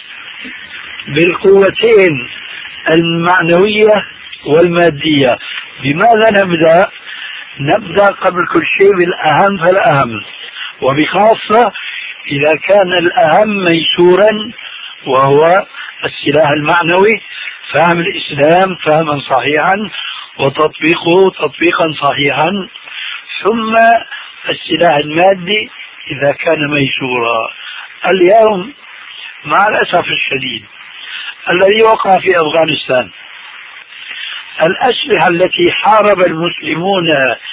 Speaker 4: بالقوتين المعنوية والمادية. بماذا نبدأ؟ نبدأ قبل كل شيء بالأهم فالأهم، وبخاصة إذا كان الأهم ميسورا وهو السلاح المعنوي، فهم الإسلام فهما صحيحا وتطبيقه تطبيقا صحيحا، ثم السلاح المادي إذا كان ميسورا. اليوم مع الأسف الشديد الذي وقع في أفغانستان، الأسلحة التي حارب المسلمون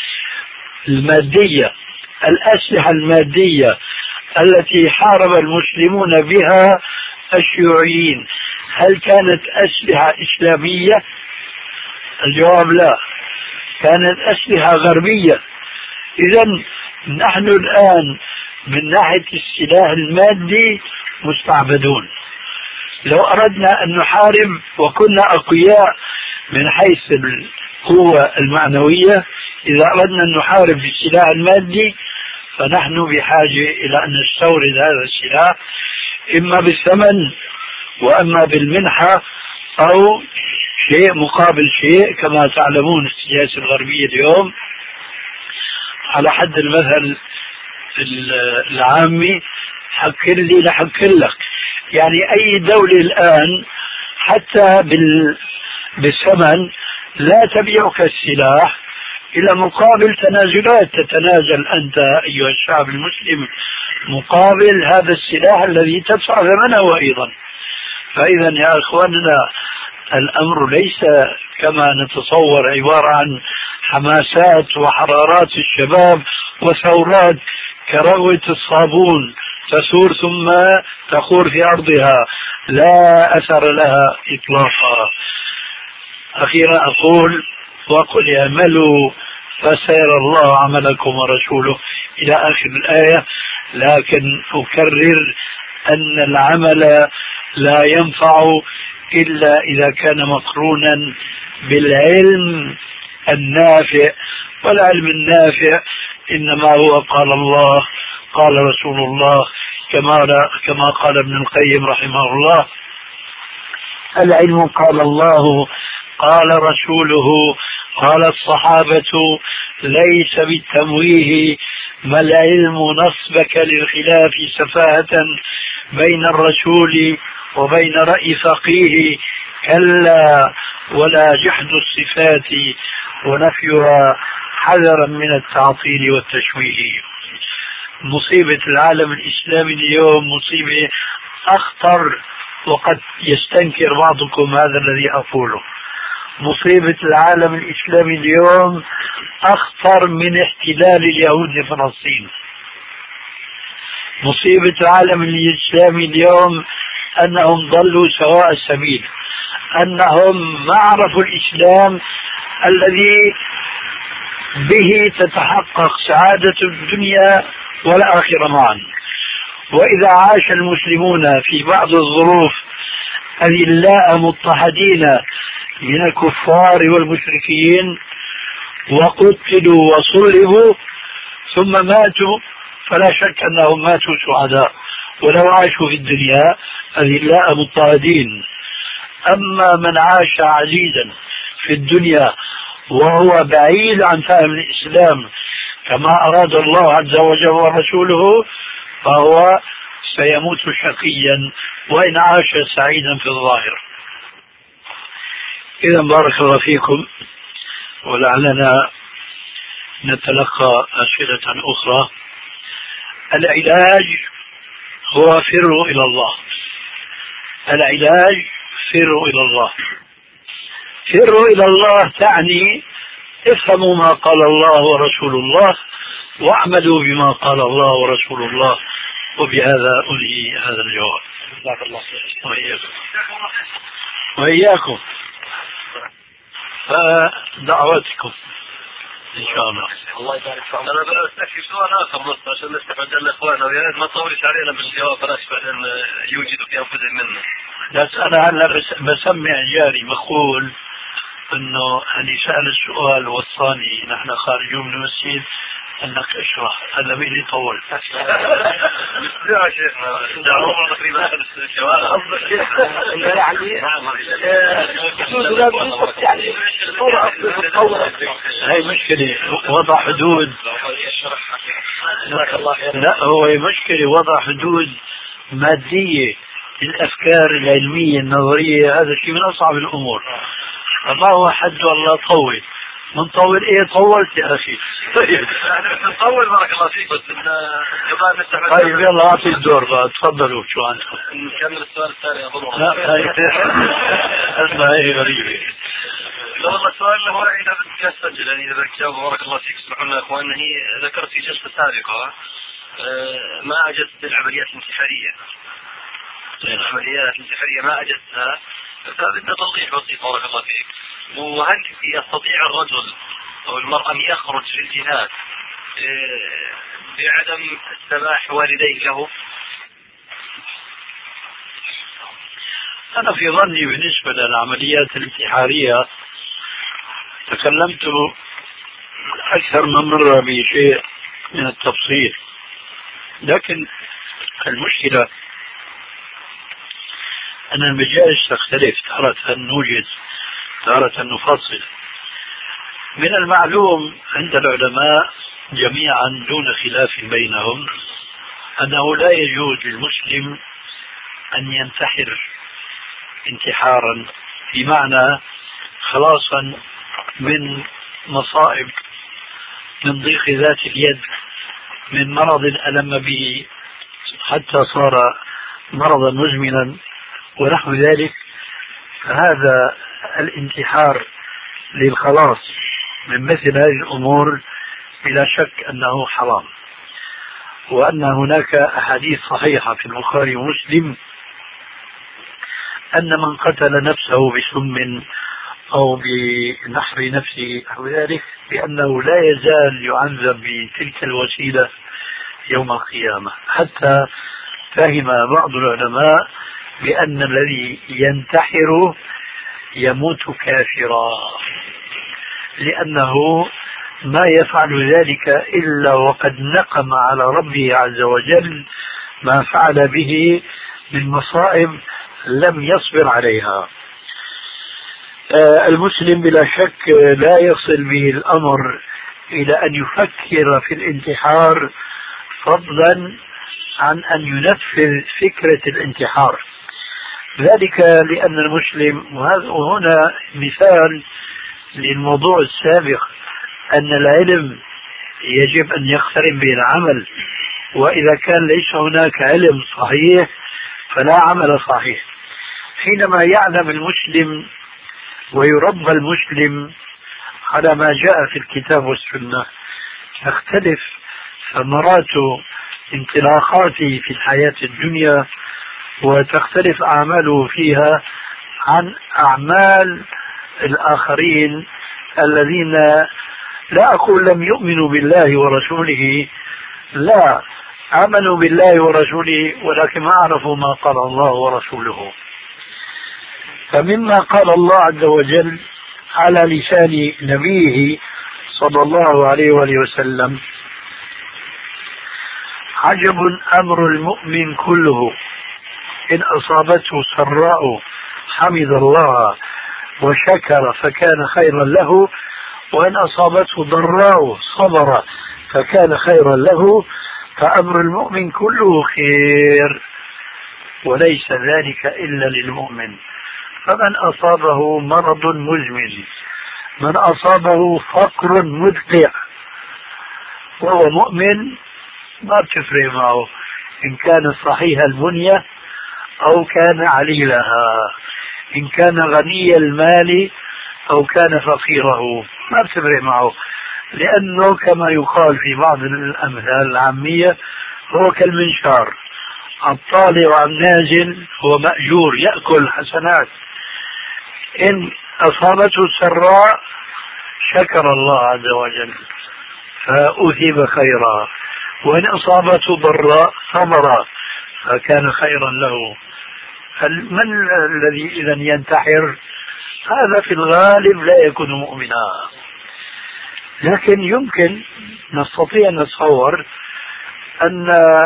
Speaker 4: المادية، الأسلحة المادية التي حارب المسلمون بها الشيوعيين، هل كانت أسلحة إسلامية؟ الجواب لا، كانت أسلحة غربية. إذن نحن الآن من ناحية السلاح المادي مستعبدون. لو أردنا أن نحارب وكنا أقوياء من حيث القوة المعنوية، إذا أردنا أن نحارب بالسلاح المادي فنحن بحاجة إلى أن نستورد هذا السلاح إما بالثمن وإما بالمنحة أو شيء مقابل شيء. كما تعلمون السياسة الغربية اليوم على حد المثل العامي حكر لي لحكر لك، يعني أي دولة الآن حتى بالثمن لا تبيعك السلاح إلى مقابل تنازلات، تتنازل أنت أيها الشعب المسلم مقابل هذا السلاح الذي تدفع ثمنه أيضا. فإذا يا أخواننا الأمر ليس كما نتصور عبارة عن حماسات وحرارات الشباب وثورات كروة الصابون تثور ثم تخور في أرضها لا أثر لها إطلاقا. أخيرا أقول وقل اعملوا فسيرى الله عملكم ورسوله إلى آخر الآية، لكن أكرر أن العمل لا ينفع إلا إذا كان مقرونا بالعلم النافع، والعلم النافع إنما هو قال الله قال رسول الله، كما قال ابن القيم رحمه الله: العلم قال الله قال رسوله قال الصحابة، ليس بالتمويه، ما العلم نصبك للخلاف سفاهة بين الرسول وبين رأي فقيه، كلا ولا جحد الصفات ونفيها حذرا من التعطيل والتشويه. مصيبة العالم الإسلامي اليوم مصيبة أخطر، وقد يستنكر بعضكم هذا الذي أقوله. مصيبة العالم الإسلامي اليوم أخطر من احتلال اليهود لفلسطين. مصيبة العالم الإسلامي اليوم أنهم ضلوا سواء السبيل، أنهم ما عرفوا الإسلام الذي به تتحقق سعادة الدنيا والآخرة معا. وإذا عاش المسلمون في بعض الظروف أذلاء مضطهدين من الكفار والمشركين وقتلوا وصلبوا ثم ماتوا، فلا شك أنهم ماتوا سعداء ولو عاشوا في الدنيا أذلاء مضطهدين. أما من عاش عزيزا في الدنيا وهو بعيد عن فهم الإسلام كما أراد الله عز وجل ورسوله، فهو سيموت شقيا وإن عاش سعيدا في الظاهر. إذا بارك الله فيكم، ولعلنا نتلقى أسئلة أخرى. العلاج هو فروا إلى الله. العلاج فروا إلى الله. فروا إلى الله تعني افهموا ما قال الله ورسول الله واعملوا بما قال الله ورسول الله. وبهذا أنهي هذا الجواب. وإياكم فدعوتكم إن شاء الله.
Speaker 3: الله يبارك فيك. أنا بستكفي سؤال آخر بس عشان نستفاد من إخواننا، ويا ريت ما تطولش علينا بالجواب، بلاش بعدين يوجدوا في أنفسهم منا.
Speaker 4: بس أنا هلا بسمع جاري بقول إنه اللي سأل السؤال والثاني نحن خارجون من المسجد أنك اشرح. هذا بيني طول.
Speaker 3: يا شيخنا دعوة تقريبا آخر
Speaker 4: هاي مشكلة وضع حدود. لا هو مشكلة وضع حدود مادية للأفكار العلمية النظرية، هذا شيء من أصعب الأمور. فما هو حد الله طول من طول ايه طولت يا اخي.
Speaker 3: طيب نطول بارك الله فيك، بس
Speaker 4: طيب يلا اعطي الدور بقى، تفضلوا شو عندكم.
Speaker 3: نكمل السؤال الثاني اظن.
Speaker 4: لا هي غريبة.
Speaker 3: لا والله السؤال اللي هو اذا بدك تسجل يعني اذا بدك تجاوب بارك الله فيك. اسمحوا لنا يا اخوان، هي ذكرت في جلسة سابقة ما اجزت العمليات الانتحارية. العمليات الانتحارية ما اجزتها، فبدنا توضيح بسيط بارك الله فيك. وهل يستطيع الرجل أو المرأة أن يخرج للجهاد بعدم سماح والديه له؟
Speaker 4: أنا في ظني بالنسبة للعمليات الانتحارية تكلمت أكثر من مرة بشيء من التفصيل، لكن المشكلة أن المجالس تختلف، تارة نوجد تارة نفصل. من المعلوم عند العلماء جميعا دون خلاف بينهم أنه لا يجوز للمسلم أن ينتحر انتحارا بمعنى خلاصا من مصائب، من ضيق ذات اليد، من مرض ألم به حتى صار مرضا مزمنا ونحو ذلك. فهذا الانتحار للخلاص من مثل هذه الأمور بلا شك أنه حرام، وأن هناك أحاديث صحيحة في البخاري ومسلم أن من قتل نفسه بسم أو بنحر نفسه أو ذلك، لأنه لا يزال يعذب بتلك الوسيلة يوم القيامة. حتى فهم بعض العلماء بأن الذي ينتحر يموت كافرا، لأنه ما يفعل ذلك إلا وقد نقم على ربه عز وجل ما فعل به من مصائب لم يصبر عليها. المسلم بلا شك لا يصل به الأمر إلى أن يفكر في الانتحار، فضلا عن أن ينفذ فكرة الانتحار. ذلك لأن المسلم، وهنا مثال للموضوع السابق، أن العلم يجب أن يقترن به العمل، وإذا كان ليس هناك علم صحيح فلا عمل صحيح. حينما يعلم المسلم ويربى المسلم على ما جاء في الكتاب والسنة، تختلف ثمرات انطلاقاته في الحياة الدنيا، وتختلف أعماله فيها عن أعمال الآخرين الذين لا أقول لم يؤمنوا بالله ورسوله، لا، آمنوا بالله ورسوله ولكن ما عرفوا ما قال الله ورسوله. فمما قال الله عز وجل على لسان نبيه صلى الله عليه وآله وسلم: عجب أمر المؤمن كله، إن أصابته سراء حمد الله وشكر فكان خيرا له، وإن أصابته ضراء صبر فكان خيرا له، فأمر المؤمن كله خير، وليس ذلك إلا للمؤمن. فمن أصابه مرض مزمن، من أصابه فقر مدقع وهو مؤمن، ما بتفرق معه إن كان صحيح البنية أو كان عليلها، إن كان غني المال أو كان فقيره، ما بتفرق معه، لأنه كما يقال في بعض الأمثال العامية هو كالمنشار، الطالع النازل هو مأجور يأكل حسنات. إن أصابته السراء شكر الله عز وجل فأثيب خيرا، وإن أصابته ضراء صبر فكان خيرا له. من الذي إذا ينتحر؟ هذا في الغالب لا يكون مؤمنا. لكن يمكن نستطيع أن نتصور أن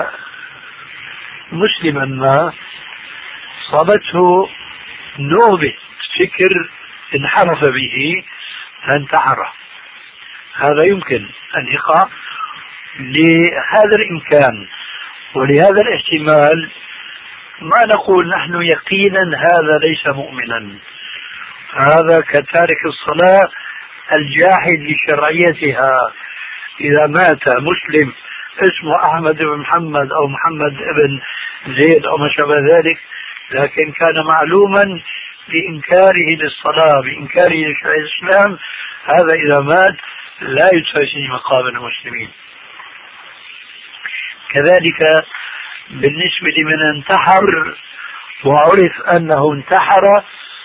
Speaker 4: مسلما ما صابته نوبة فكر انحرف به فانتحر، هذا يمكن أن يقع لهذا الإمكان ولهذا الاحتمال. ما نقول نحن يقينا هذا ليس مؤمنا، هذا كتارك الصلاة الجاحد لشرعيتها. إذا مات مسلم اسمه أحمد بن محمد أو محمد بن زيد أو ما شابه ذلك، لكن كان معلوما بإنكاره للصلاة، بإنكاره لشرع الإسلام، هذا إذا مات لا يدفع في مقابل المسلمين. كذلك بالنسبة لمن انتحر وعرف أنه انتحر،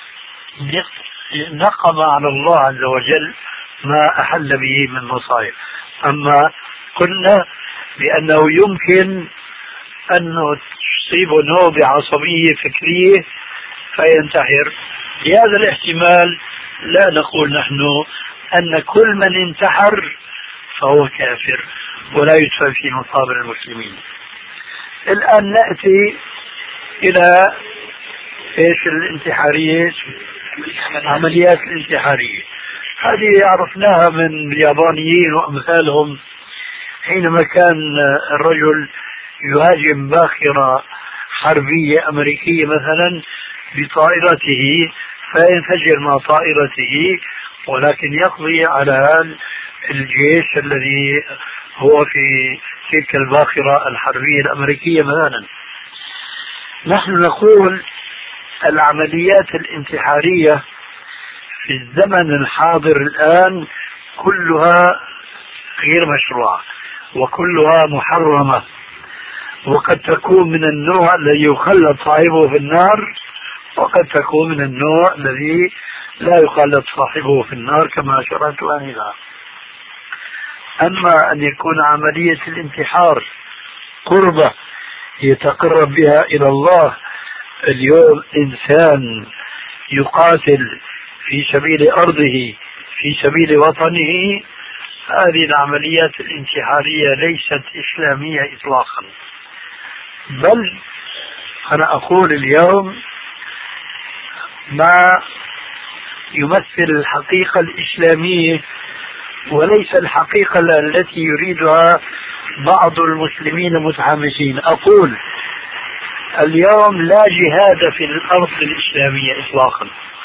Speaker 4: نقم على الله عز وجل ما أحل به من مصائب. أما قلنا بأنه يمكن أن تصيبه نوبة عصبية فكرية فينتحر، لهذا الاحتمال لا نقول نحن أن كل من انتحر فهو كافر ولا يدفع في مقابل المسلمين. الآن نأتي إلى إيش الانتحارية، عمليات الانتحارية. هذه عرفناها من اليابانيين وأمثالهم، حينما كان الرجل يهاجم باخرة حربية أمريكية مثلا بطائرته فينفجر مع طائرته، ولكن يقضي على الجيش الذي هو في تلك الباخرة الحربية الأمريكية مثلا. نحن نقول العمليات الانتحارية في الزمن الحاضر الآن كلها غير مشروعة وكلها محرمة، وقد تكون من النوع الذي يخلد صاحبه في النار، وقد تكون من النوع الذي لا يخلد صاحبه في النار كما أشرت آنذا. أما أن يكون عملية الانتحار قربة يتقرب بها إلى الله، اليوم إنسان يقاتل في سبيل أرضه في سبيل وطنه، هذه العمليات الانتحارية ليست إسلامية إطلاقا. بل أنا أقول اليوم ما يمثل الحقيقة الإسلامية وليس الحقيقة التي يريدها بعض المسلمين المتحمسين. أقول اليوم لا جهاد في الأرض الإسلامية إطلاقا،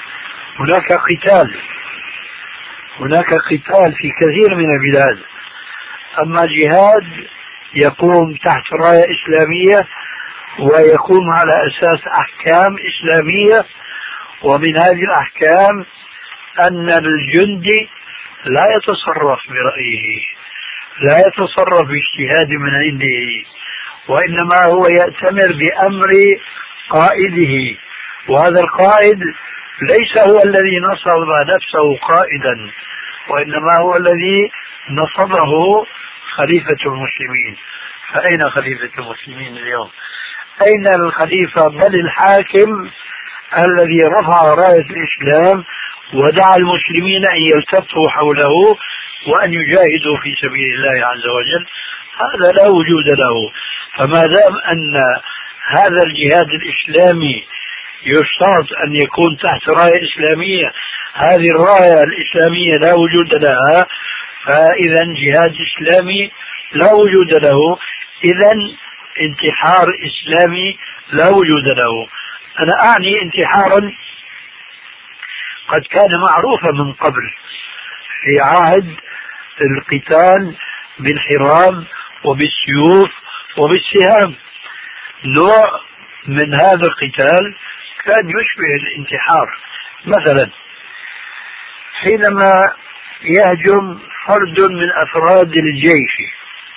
Speaker 4: هناك قتال في كثير من البلاد، أما جهاد يقوم تحت راية إسلامية ويقوم على أساس أحكام إسلامية، ومن هذه الأحكام أن الجندي لا يتصرف برأيه، لا يتصرف باجتهاد من عنده، وإنما هو يأتمر بأمر قائده، وهذا القائد ليس هو الذي نصب نفسه قائدا، وإنما هو الذي نصبه خليفة المسلمين. فأين خليفة المسلمين اليوم؟ أين الخليفة بل الحاكم الذي رفع راية الإسلام ودعا المسلمين أن يلتفوا حوله وأن يجاهدوا في سبيل الله عز وجل؟ هذا لا وجود له. فما دام أن هذا الجهاد الإسلامي يشترط أن يكون تحت راية إسلامية، هذه الراية الإسلامية لا وجود لها، فإذا جهاد إسلامي لا وجود له، إذا انتحار إسلامي لا وجود له. أنا أعني انتحارا قد كان معروفا من قبل في عهد القتال بالحرام وبالسيوف وبالسهام. نوع من هذا القتال كان يشبه الانتحار. مثلا حينما يهجم فرد من أفراد الجيش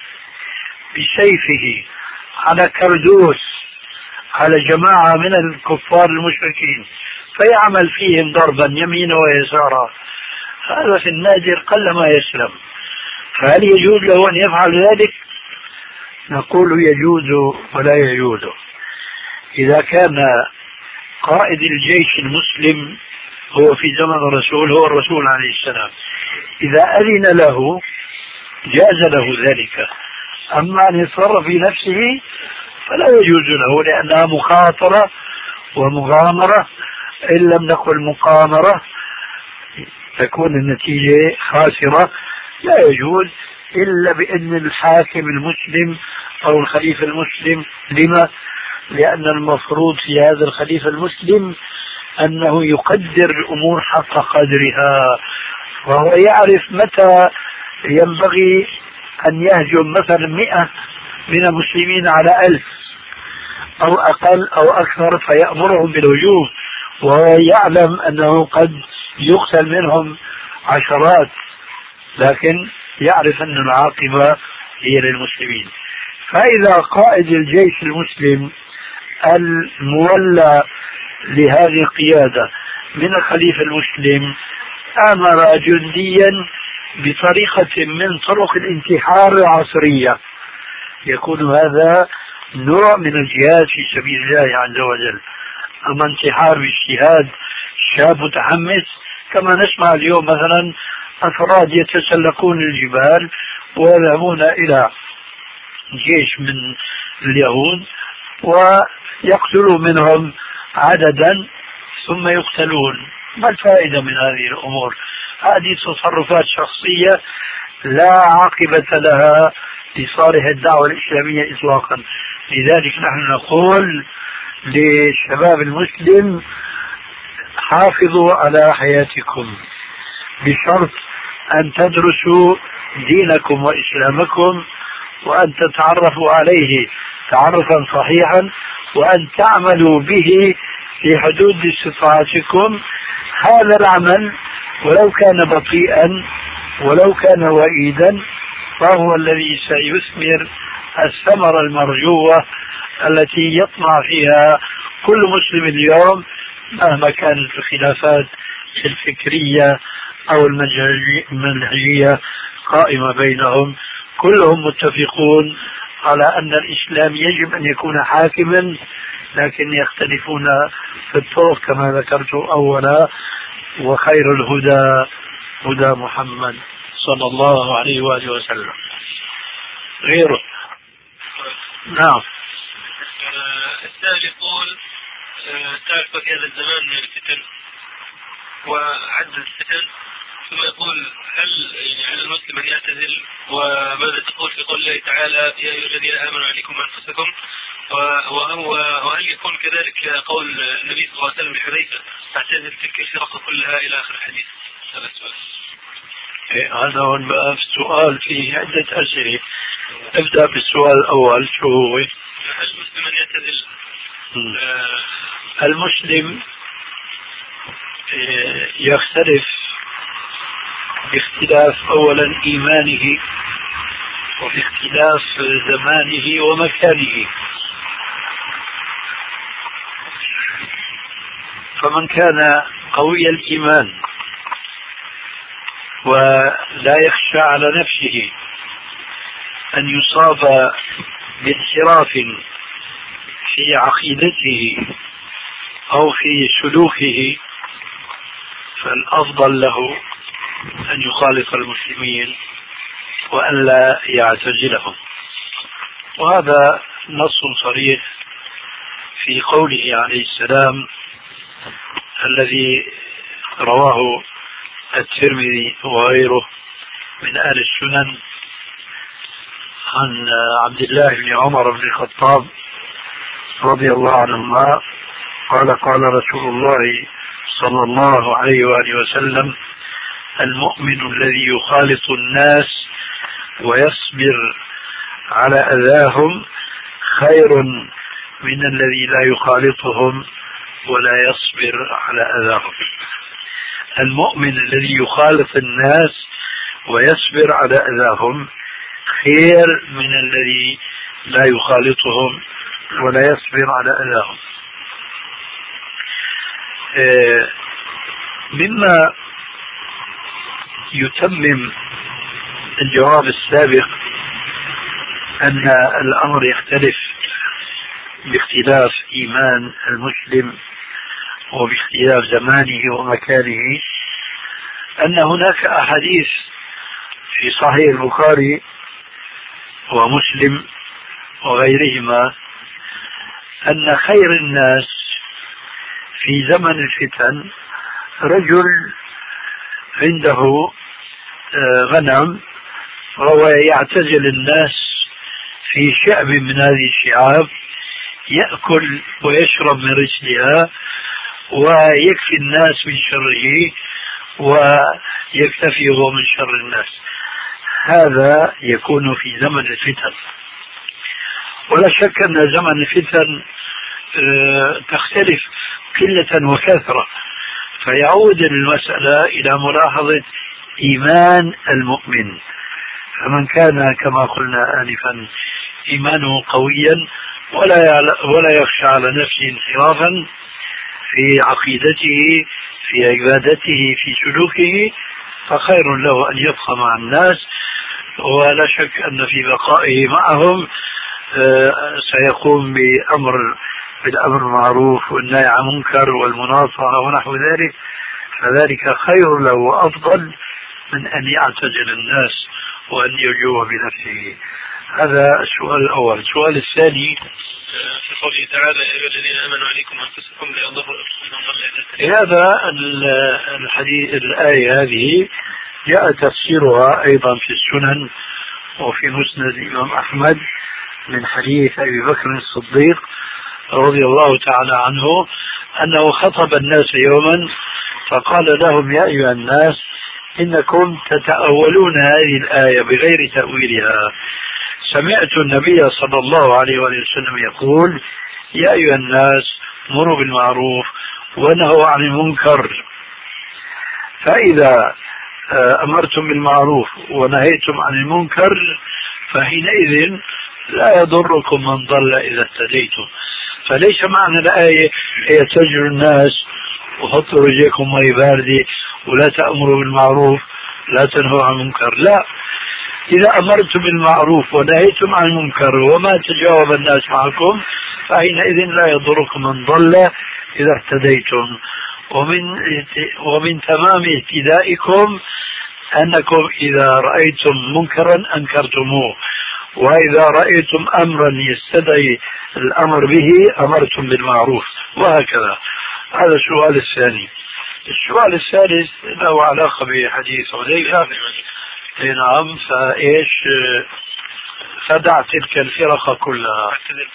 Speaker 4: بسيفه على كردوس على جماعة من الكفار المشركين فيعمل فيهم ضربا يمينا ويسارا، هذا في النادر قلما يسلم، فهل يجوز له أن يفعل ذلك؟ نقول يجوز ولا يجوز. إذا كان قائد الجيش المسلم هو في زمن الرسول هو الرسول عليه السلام، إذا أذن له جاز له ذلك، أما أن يتصرف في نفسه فلا يجوز له، لأنها مخاطرة ومغامرة، إن لم نقل مقامرة تكون النتيجة خاسرة. لا يجوز إلا بإذن الحاكم المسلم أو الخليفة المسلم. لما؟ لأن المفروض في هذا الخليفة المسلم أنه يقدر الأمور حق قدرها، وهو يعرف متى ينبغي أن يهجم مثلا 100 من المسلمين على 1000 أو أقل أو أكثر فيأمرهم بالهجوم، وهو يعلم أنه قد يقتل منهم عشرات، لكن يعرف أن العاقبة هي للمسلمين. فإذا قائد الجيش المسلم المولى لهذه القيادة من الخليفة المسلم أمر جنديا بطريقة من طرق الانتحار العصرية، يكون هذا نوع من الجهاد في سبيل الله عز وجل. أما انتحار باجتهاد شاب متحمس كما نسمع اليوم مثلا أفراد يتسلقون الجبال ويذهبون إلى جيش من اليهود ويقتلوا منهم عددا ثم يقتلون. ما الفائدة من هذه الأمور؟ هذه تصرفات شخصية لا عاقبة لها لصالح الدعوة الإسلامية إطلاقا. لذلك نحن نقول للشباب المسلم حافظوا على حياتكم بشرط أن تدرسوا دينكم وإسلامكم وأن تتعرفوا عليه تعرفا صحيحا وأن تعملوا به في حدود استطاعتكم. هذا العمل ولو كان بطيئا ولو كان وئيدا فهو الذي سيثمر الثمرة المرجوة التي يطمع فيها كل مسلم اليوم مهما كانت الخلافات الفكرية أو المنهجية قائمة بينهم، كلهم متفقون على أن الإسلام يجب أن يكون حاكما، لكن يختلفون في الطرق كما ذكرت أولا. وخير الهدى هدى محمد صلى الله عليه وآله وسلم. غيره. نعم.
Speaker 3: السائل يقول تعرف في هذا الزمان من الفتن وعدد الفتن، ثم يقول هل على المسلم أن يعتزل؟ وماذا تقول في قول الله تعالى يا أيها الذين آمنوا عليكم أنفسكم؟ وهل يكون كذلك قول النبي صلى الله عليه وسلم لحذيفة تعتزل تلك الفرق كلها إلى آخر الحديث؟ هذا السؤال.
Speaker 4: هذا هو السؤال فيه عدة أسئلة. ابدأ بالسؤال الأول، شو هو؟
Speaker 3: هل المسلم أن يعتزل؟
Speaker 4: المسلم يختلف باختلاف أولا إيمانه وباختلاف زمانه ومكانه. فمن كان قوي الإيمان ولا يخشى على نفسه أن يصاب بانحراف في عقيدته أو في سلوكه، فالأفضل له أن يخالف المسلمين وأن لا يعتزلهم. وهذا نص صريح في قوله عليه السلام الذي رواه الترمذي وغيره من أهل السنن عن عبد الله بن عمر بن الخطاب رضي الله عنهما قال قال رسول الله صلى الله عليه وآله وسلم المؤمن الذي يخالط الناس ويصبر على أذاهم خير من الذي لا يخالطهم ولا يصبر على أذاهم. المؤمن الذي يخالط الناس ويصبر على أذاهم خير من الذي لا يخالطهم ولا يصبر على أذاهم. مما يتمم الجواب السابق أن الأمر يختلف باختلاف إيمان المسلم وباختلاف زمانه ومكانه، أن هناك أحاديث في صحيح البخاري ومسلم وغيرهما أن خير الناس في زمن الفتن رجل عنده غنم وهو يعتزل الناس في شعب من هذه الشعاب، يأكل ويشرب من رجلها ويكفي الناس من شره ويكتفي هو من شر الناس. هذا يكون في زمن الفتن. ولا شك أن زمن الفتن تختلف قلة وكثرة، فيعود المسألة إلى ملاحظة إيمان المؤمن. فمن كان كما قلنا آنفا إيمانه قويا ولا يخشى على نفسه انحرافا في عقيدته في عبادته في سلوكه، فخير له أن يبقى مع الناس، ولا شك أن في بقائه معهم سيقوم بالأمر المعروف والنهي عن المنكر والمناصحة ونحو ذلك، فذلك خير له وأفضل من أن يعتزل الناس وأن يجوع بنفسه. هذا السؤال الأول. السؤال الثاني
Speaker 3: في قوله تعالى يا أيها الذين آمنوا عليكم أنفسكم لا يضركم
Speaker 4: هذا الحديث. الآية هذه جاء تفسيرها أيضا في السنن وفي مسند الإمام أحمد من حديث أبي بكر الصديق رضي الله تعالى عنه أنه خطب الناس يوما فقال لهم يا أيها الناس إنكم تتأولون هذه الآية بغير تأويلها. سمعت النبي صلى الله عليه وسلم يقول يا أيها الناس مروا بالمعروف ونهوا عن المنكر، فإذا أمرتم بالمعروف ونهيتم عن المنكر فحينئذ لا يضركم من ضل إذا اهتديتم. فليس معنى الآية هي تزجر الناس وحطوا رجليكم مي باردة ولا تأمروا بالمعروف لا تنهوا عن المنكر. لا، إذا أمرتم بالمعروف ونهيتم عن المنكر وما تجاوب الناس معكم فحينئذ لا يضركم من ضل إذا اهتديتم. ومن تمام اهتدائكم أنكم إذا رأيتم منكرا أنكرتموه، وإذا رأيتم أمرا يستدعي الأمر به أمرتم بالمعروف، وهكذا. هذا السؤال الثاني. السؤال الثالث له علاقة بحديث حذيفة. نعم، فإيش فدع تلك الفرق كلها.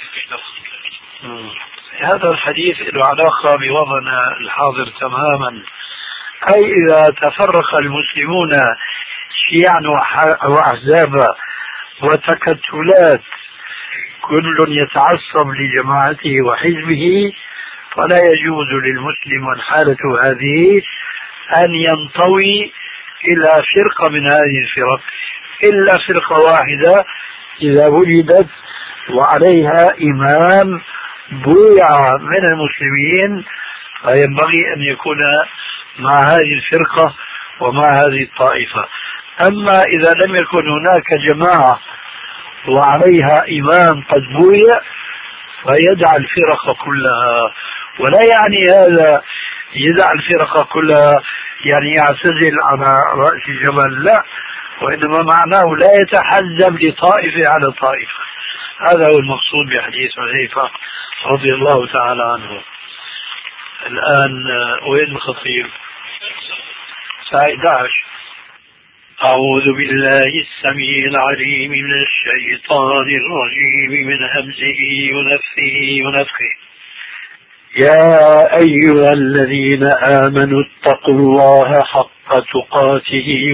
Speaker 4: هذا الحديث له علاقة بوضعنا الحاضر تماما. أي إذا تفرق المسلمون شيعا وأحزابا وتكتلات كل يتعصب لجماعته وحزبه، فلا يجوز للمسلم والحالة هذه أن ينطوي إلى فرقة من هذه الفرق، إلا فرقة واحدة إذا ولدت وعليها إمام بويع من المسلمين، فينبغي أن يكون مع هذه الفرقة ومع هذه الطائفة. أما إذا لم يكن هناك جماعة وعليها إمام قد بويع فيدع الفرق كلها. ولا يعني هذا يدع الفرق كلها يعني يعتزل على رأس الجبل، لا، وإنما معناه لا يتحزب لطائفة على طائفة. هذا هو المقصود بحديث حذيفة رضي الله تعالى عنه. الآن وين الخطيب؟ الساعة 11. أعوذ بالله السميع العليم من الشيطان الرجيم من همزه ونفثه ونفخه. يا أيها الذين آمنوا اتقوا الله حق تقاته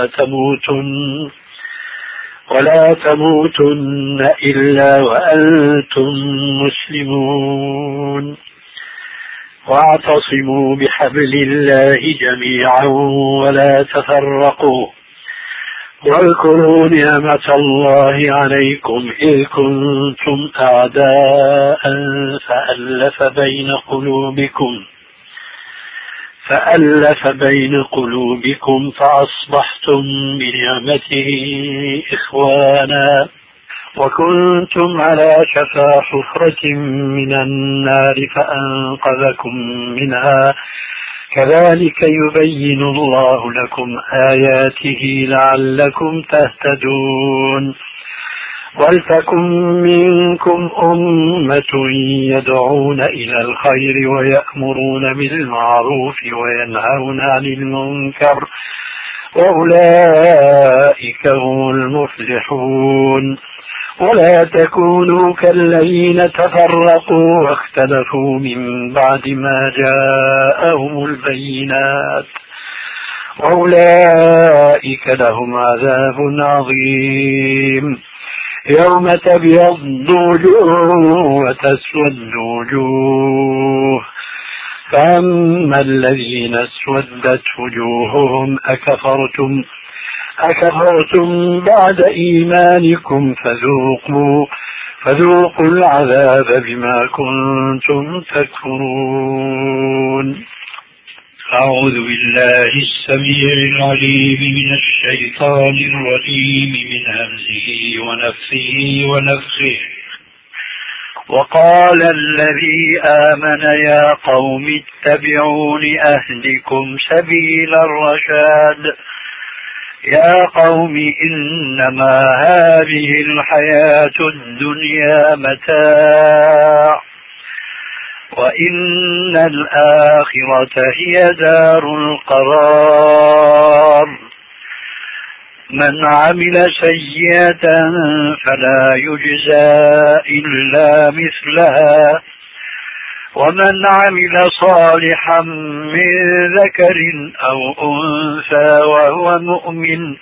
Speaker 4: ولا تموتن إلا وأنتم مسلمون، واعتصموا بحبل الله جميعا ولا تفرقوا، واذكروا نعمة الله عليكم إذ كنتم أعداء فألف بين قلوبكم فأصبحتم بنعمته إخوانا، وكنتم على شفا حفرة من النار فأنقذكم منها، كذلك يبين الله لكم آياته لعلكم تهتدون. ولتكن منكم أمة يدعون إلى الخير ويأمرون بالمعروف وينهون عن المنكر وأولئك هم المفلحون. ولا تكونوا كالذين تفرقوا واختلفوا من بعد ما جاءهم البينات وأولئك لهم عذاب عظيم. يوم تبيض وجوه وتسود وجوه، فأما الذين اسودت وجوههم أكفرتم بعد إيمانكم فذوقوا العذاب بما كنتم تكفرون. أعوذ بالله السميع العليم من الشيطان الرجيم من همزه ونفثه ونفخه. وقال الذي آمن يا قوم اتبعون أهدكم سبيل الرشاد. يا قوم إنما هذه الحياة الدنيا متاع وإن الآخرة هي دار القرار. من عمل سيئة فلا يجزى إلا مثلها ومن عمل صالحا من ذكر أو أنثى وهو مؤمن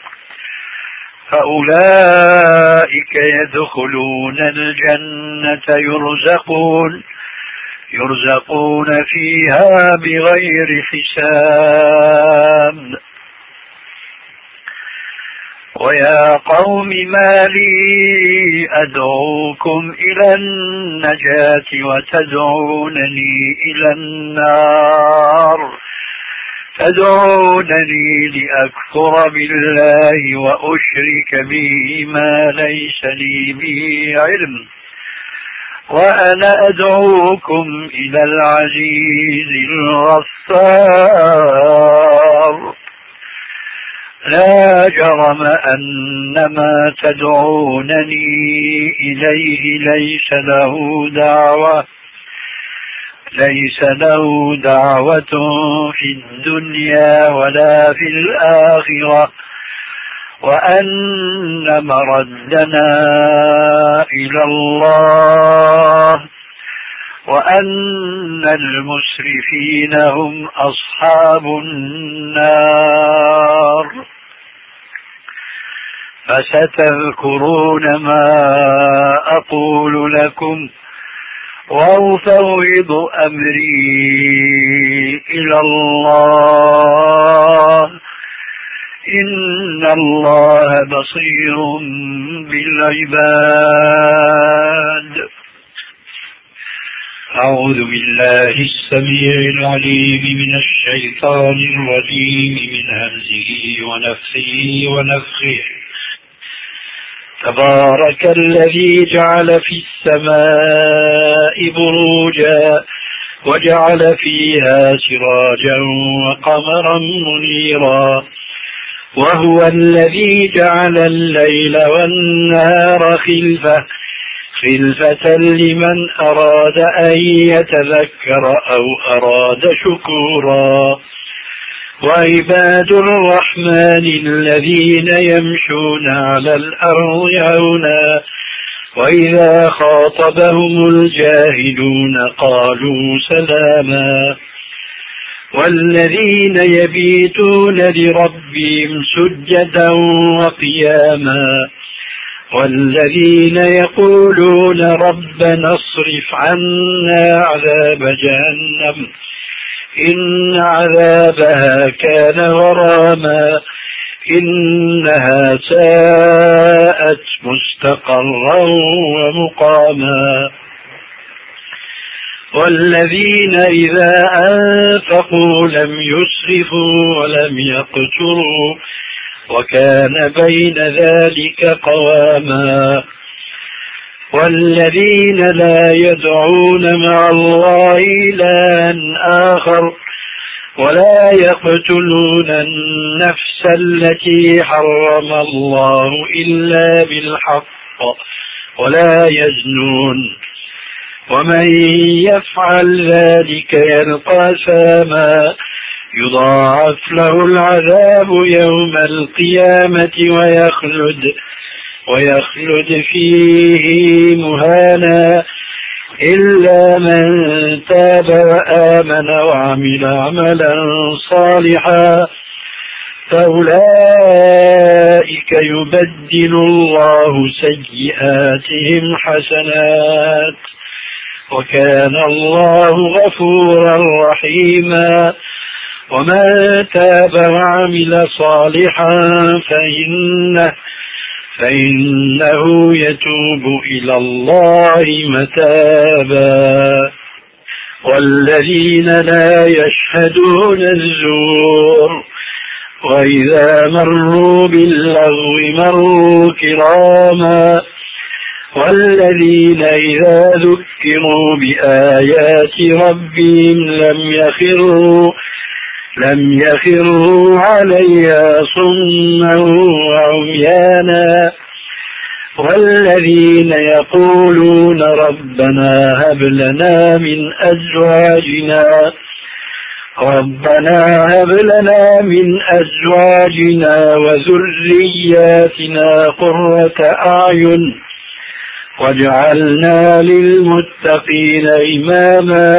Speaker 4: فأولئك يدخلون الجنة يرزقون فيها بغير حساب. ويا قوم ما لي أدعوكم إلى النجاة وتدعونني إلى النار تدعونني لأكفر بالله وأشرك به ما ليس لي به علم وأنا أدعوكم إلى العزيز الغفار لا جرم أن ما تدعونني إليه ليس له دعوة في الدنيا ولا في الآخرة وأن مردنا إلى الله وأن المسرفين هم أصحاب النار فستذكرون ما أقول لكم وأفوض أمري إلى الله إن الله بصير بالعباد. أعوذ بالله السميع العليم من الشيطان الرجيم من همزه ونفثه ونفخه. تبارك الذي جعل في السماء بروجا وجعل فيها سراجا وقمرا منيرا وهو الذي جعل الليل والنهار خلفة لمن أراد أن يتذكر أو أراد شكورا وعباد الرحمن الذين يمشون على الأرض هونا وإذا خاطبهم الجاهلون قالوا سلاما والذين يبيتون لربهم سجدا وقياما والذين يقولون ربنا اصرف عنا عذاب جهنم إن عذابها كان غراما إنها ساءت مستقرا ومقاما والذين إذا أنفقوا لم يسرفوا ولم يقتروا وكان بين ذلك قواما والذين لا يدعون مع الله إلها آخر ولا يقتلون النفس التي حرم الله إلا بالحق ولا يزنون ومن يفعل ذلك يلقى أثاما يضاعف له العذاب يوم القيامة ويخلد فيه مهانا إلا من تاب وآمن وعمل عملا صالحا فأولئك يبدل الله سيئاتهم حسنات وكان الله غفورا رحيما ومن تاب وعمل صالحا فإنه يتوب إلى الله متابا والذين لا يشهدون الزور وإذا مروا باللغو مروا كراما والذين إذا ذكروا بآيات ربهم لم يخروا عليها صما وعميانا والذين يقولون ربنا هب لنا من أزواجنا وذرياتنا قرة أعين واجعلنا للمتقين إماما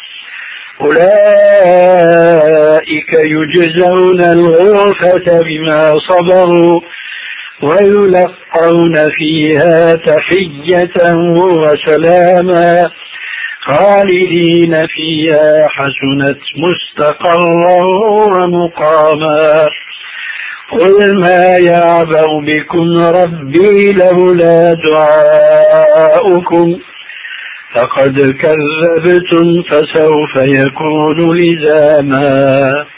Speaker 4: أولئك يجزون الغرفة بما صبروا ويلقون فيها تحية وسلاما خالدين فيها حسنت مستقرا ومقاما قل ما يعبأ بكم ربي لولا دعاؤكم فقد كذبتم فسوف يكون لزاما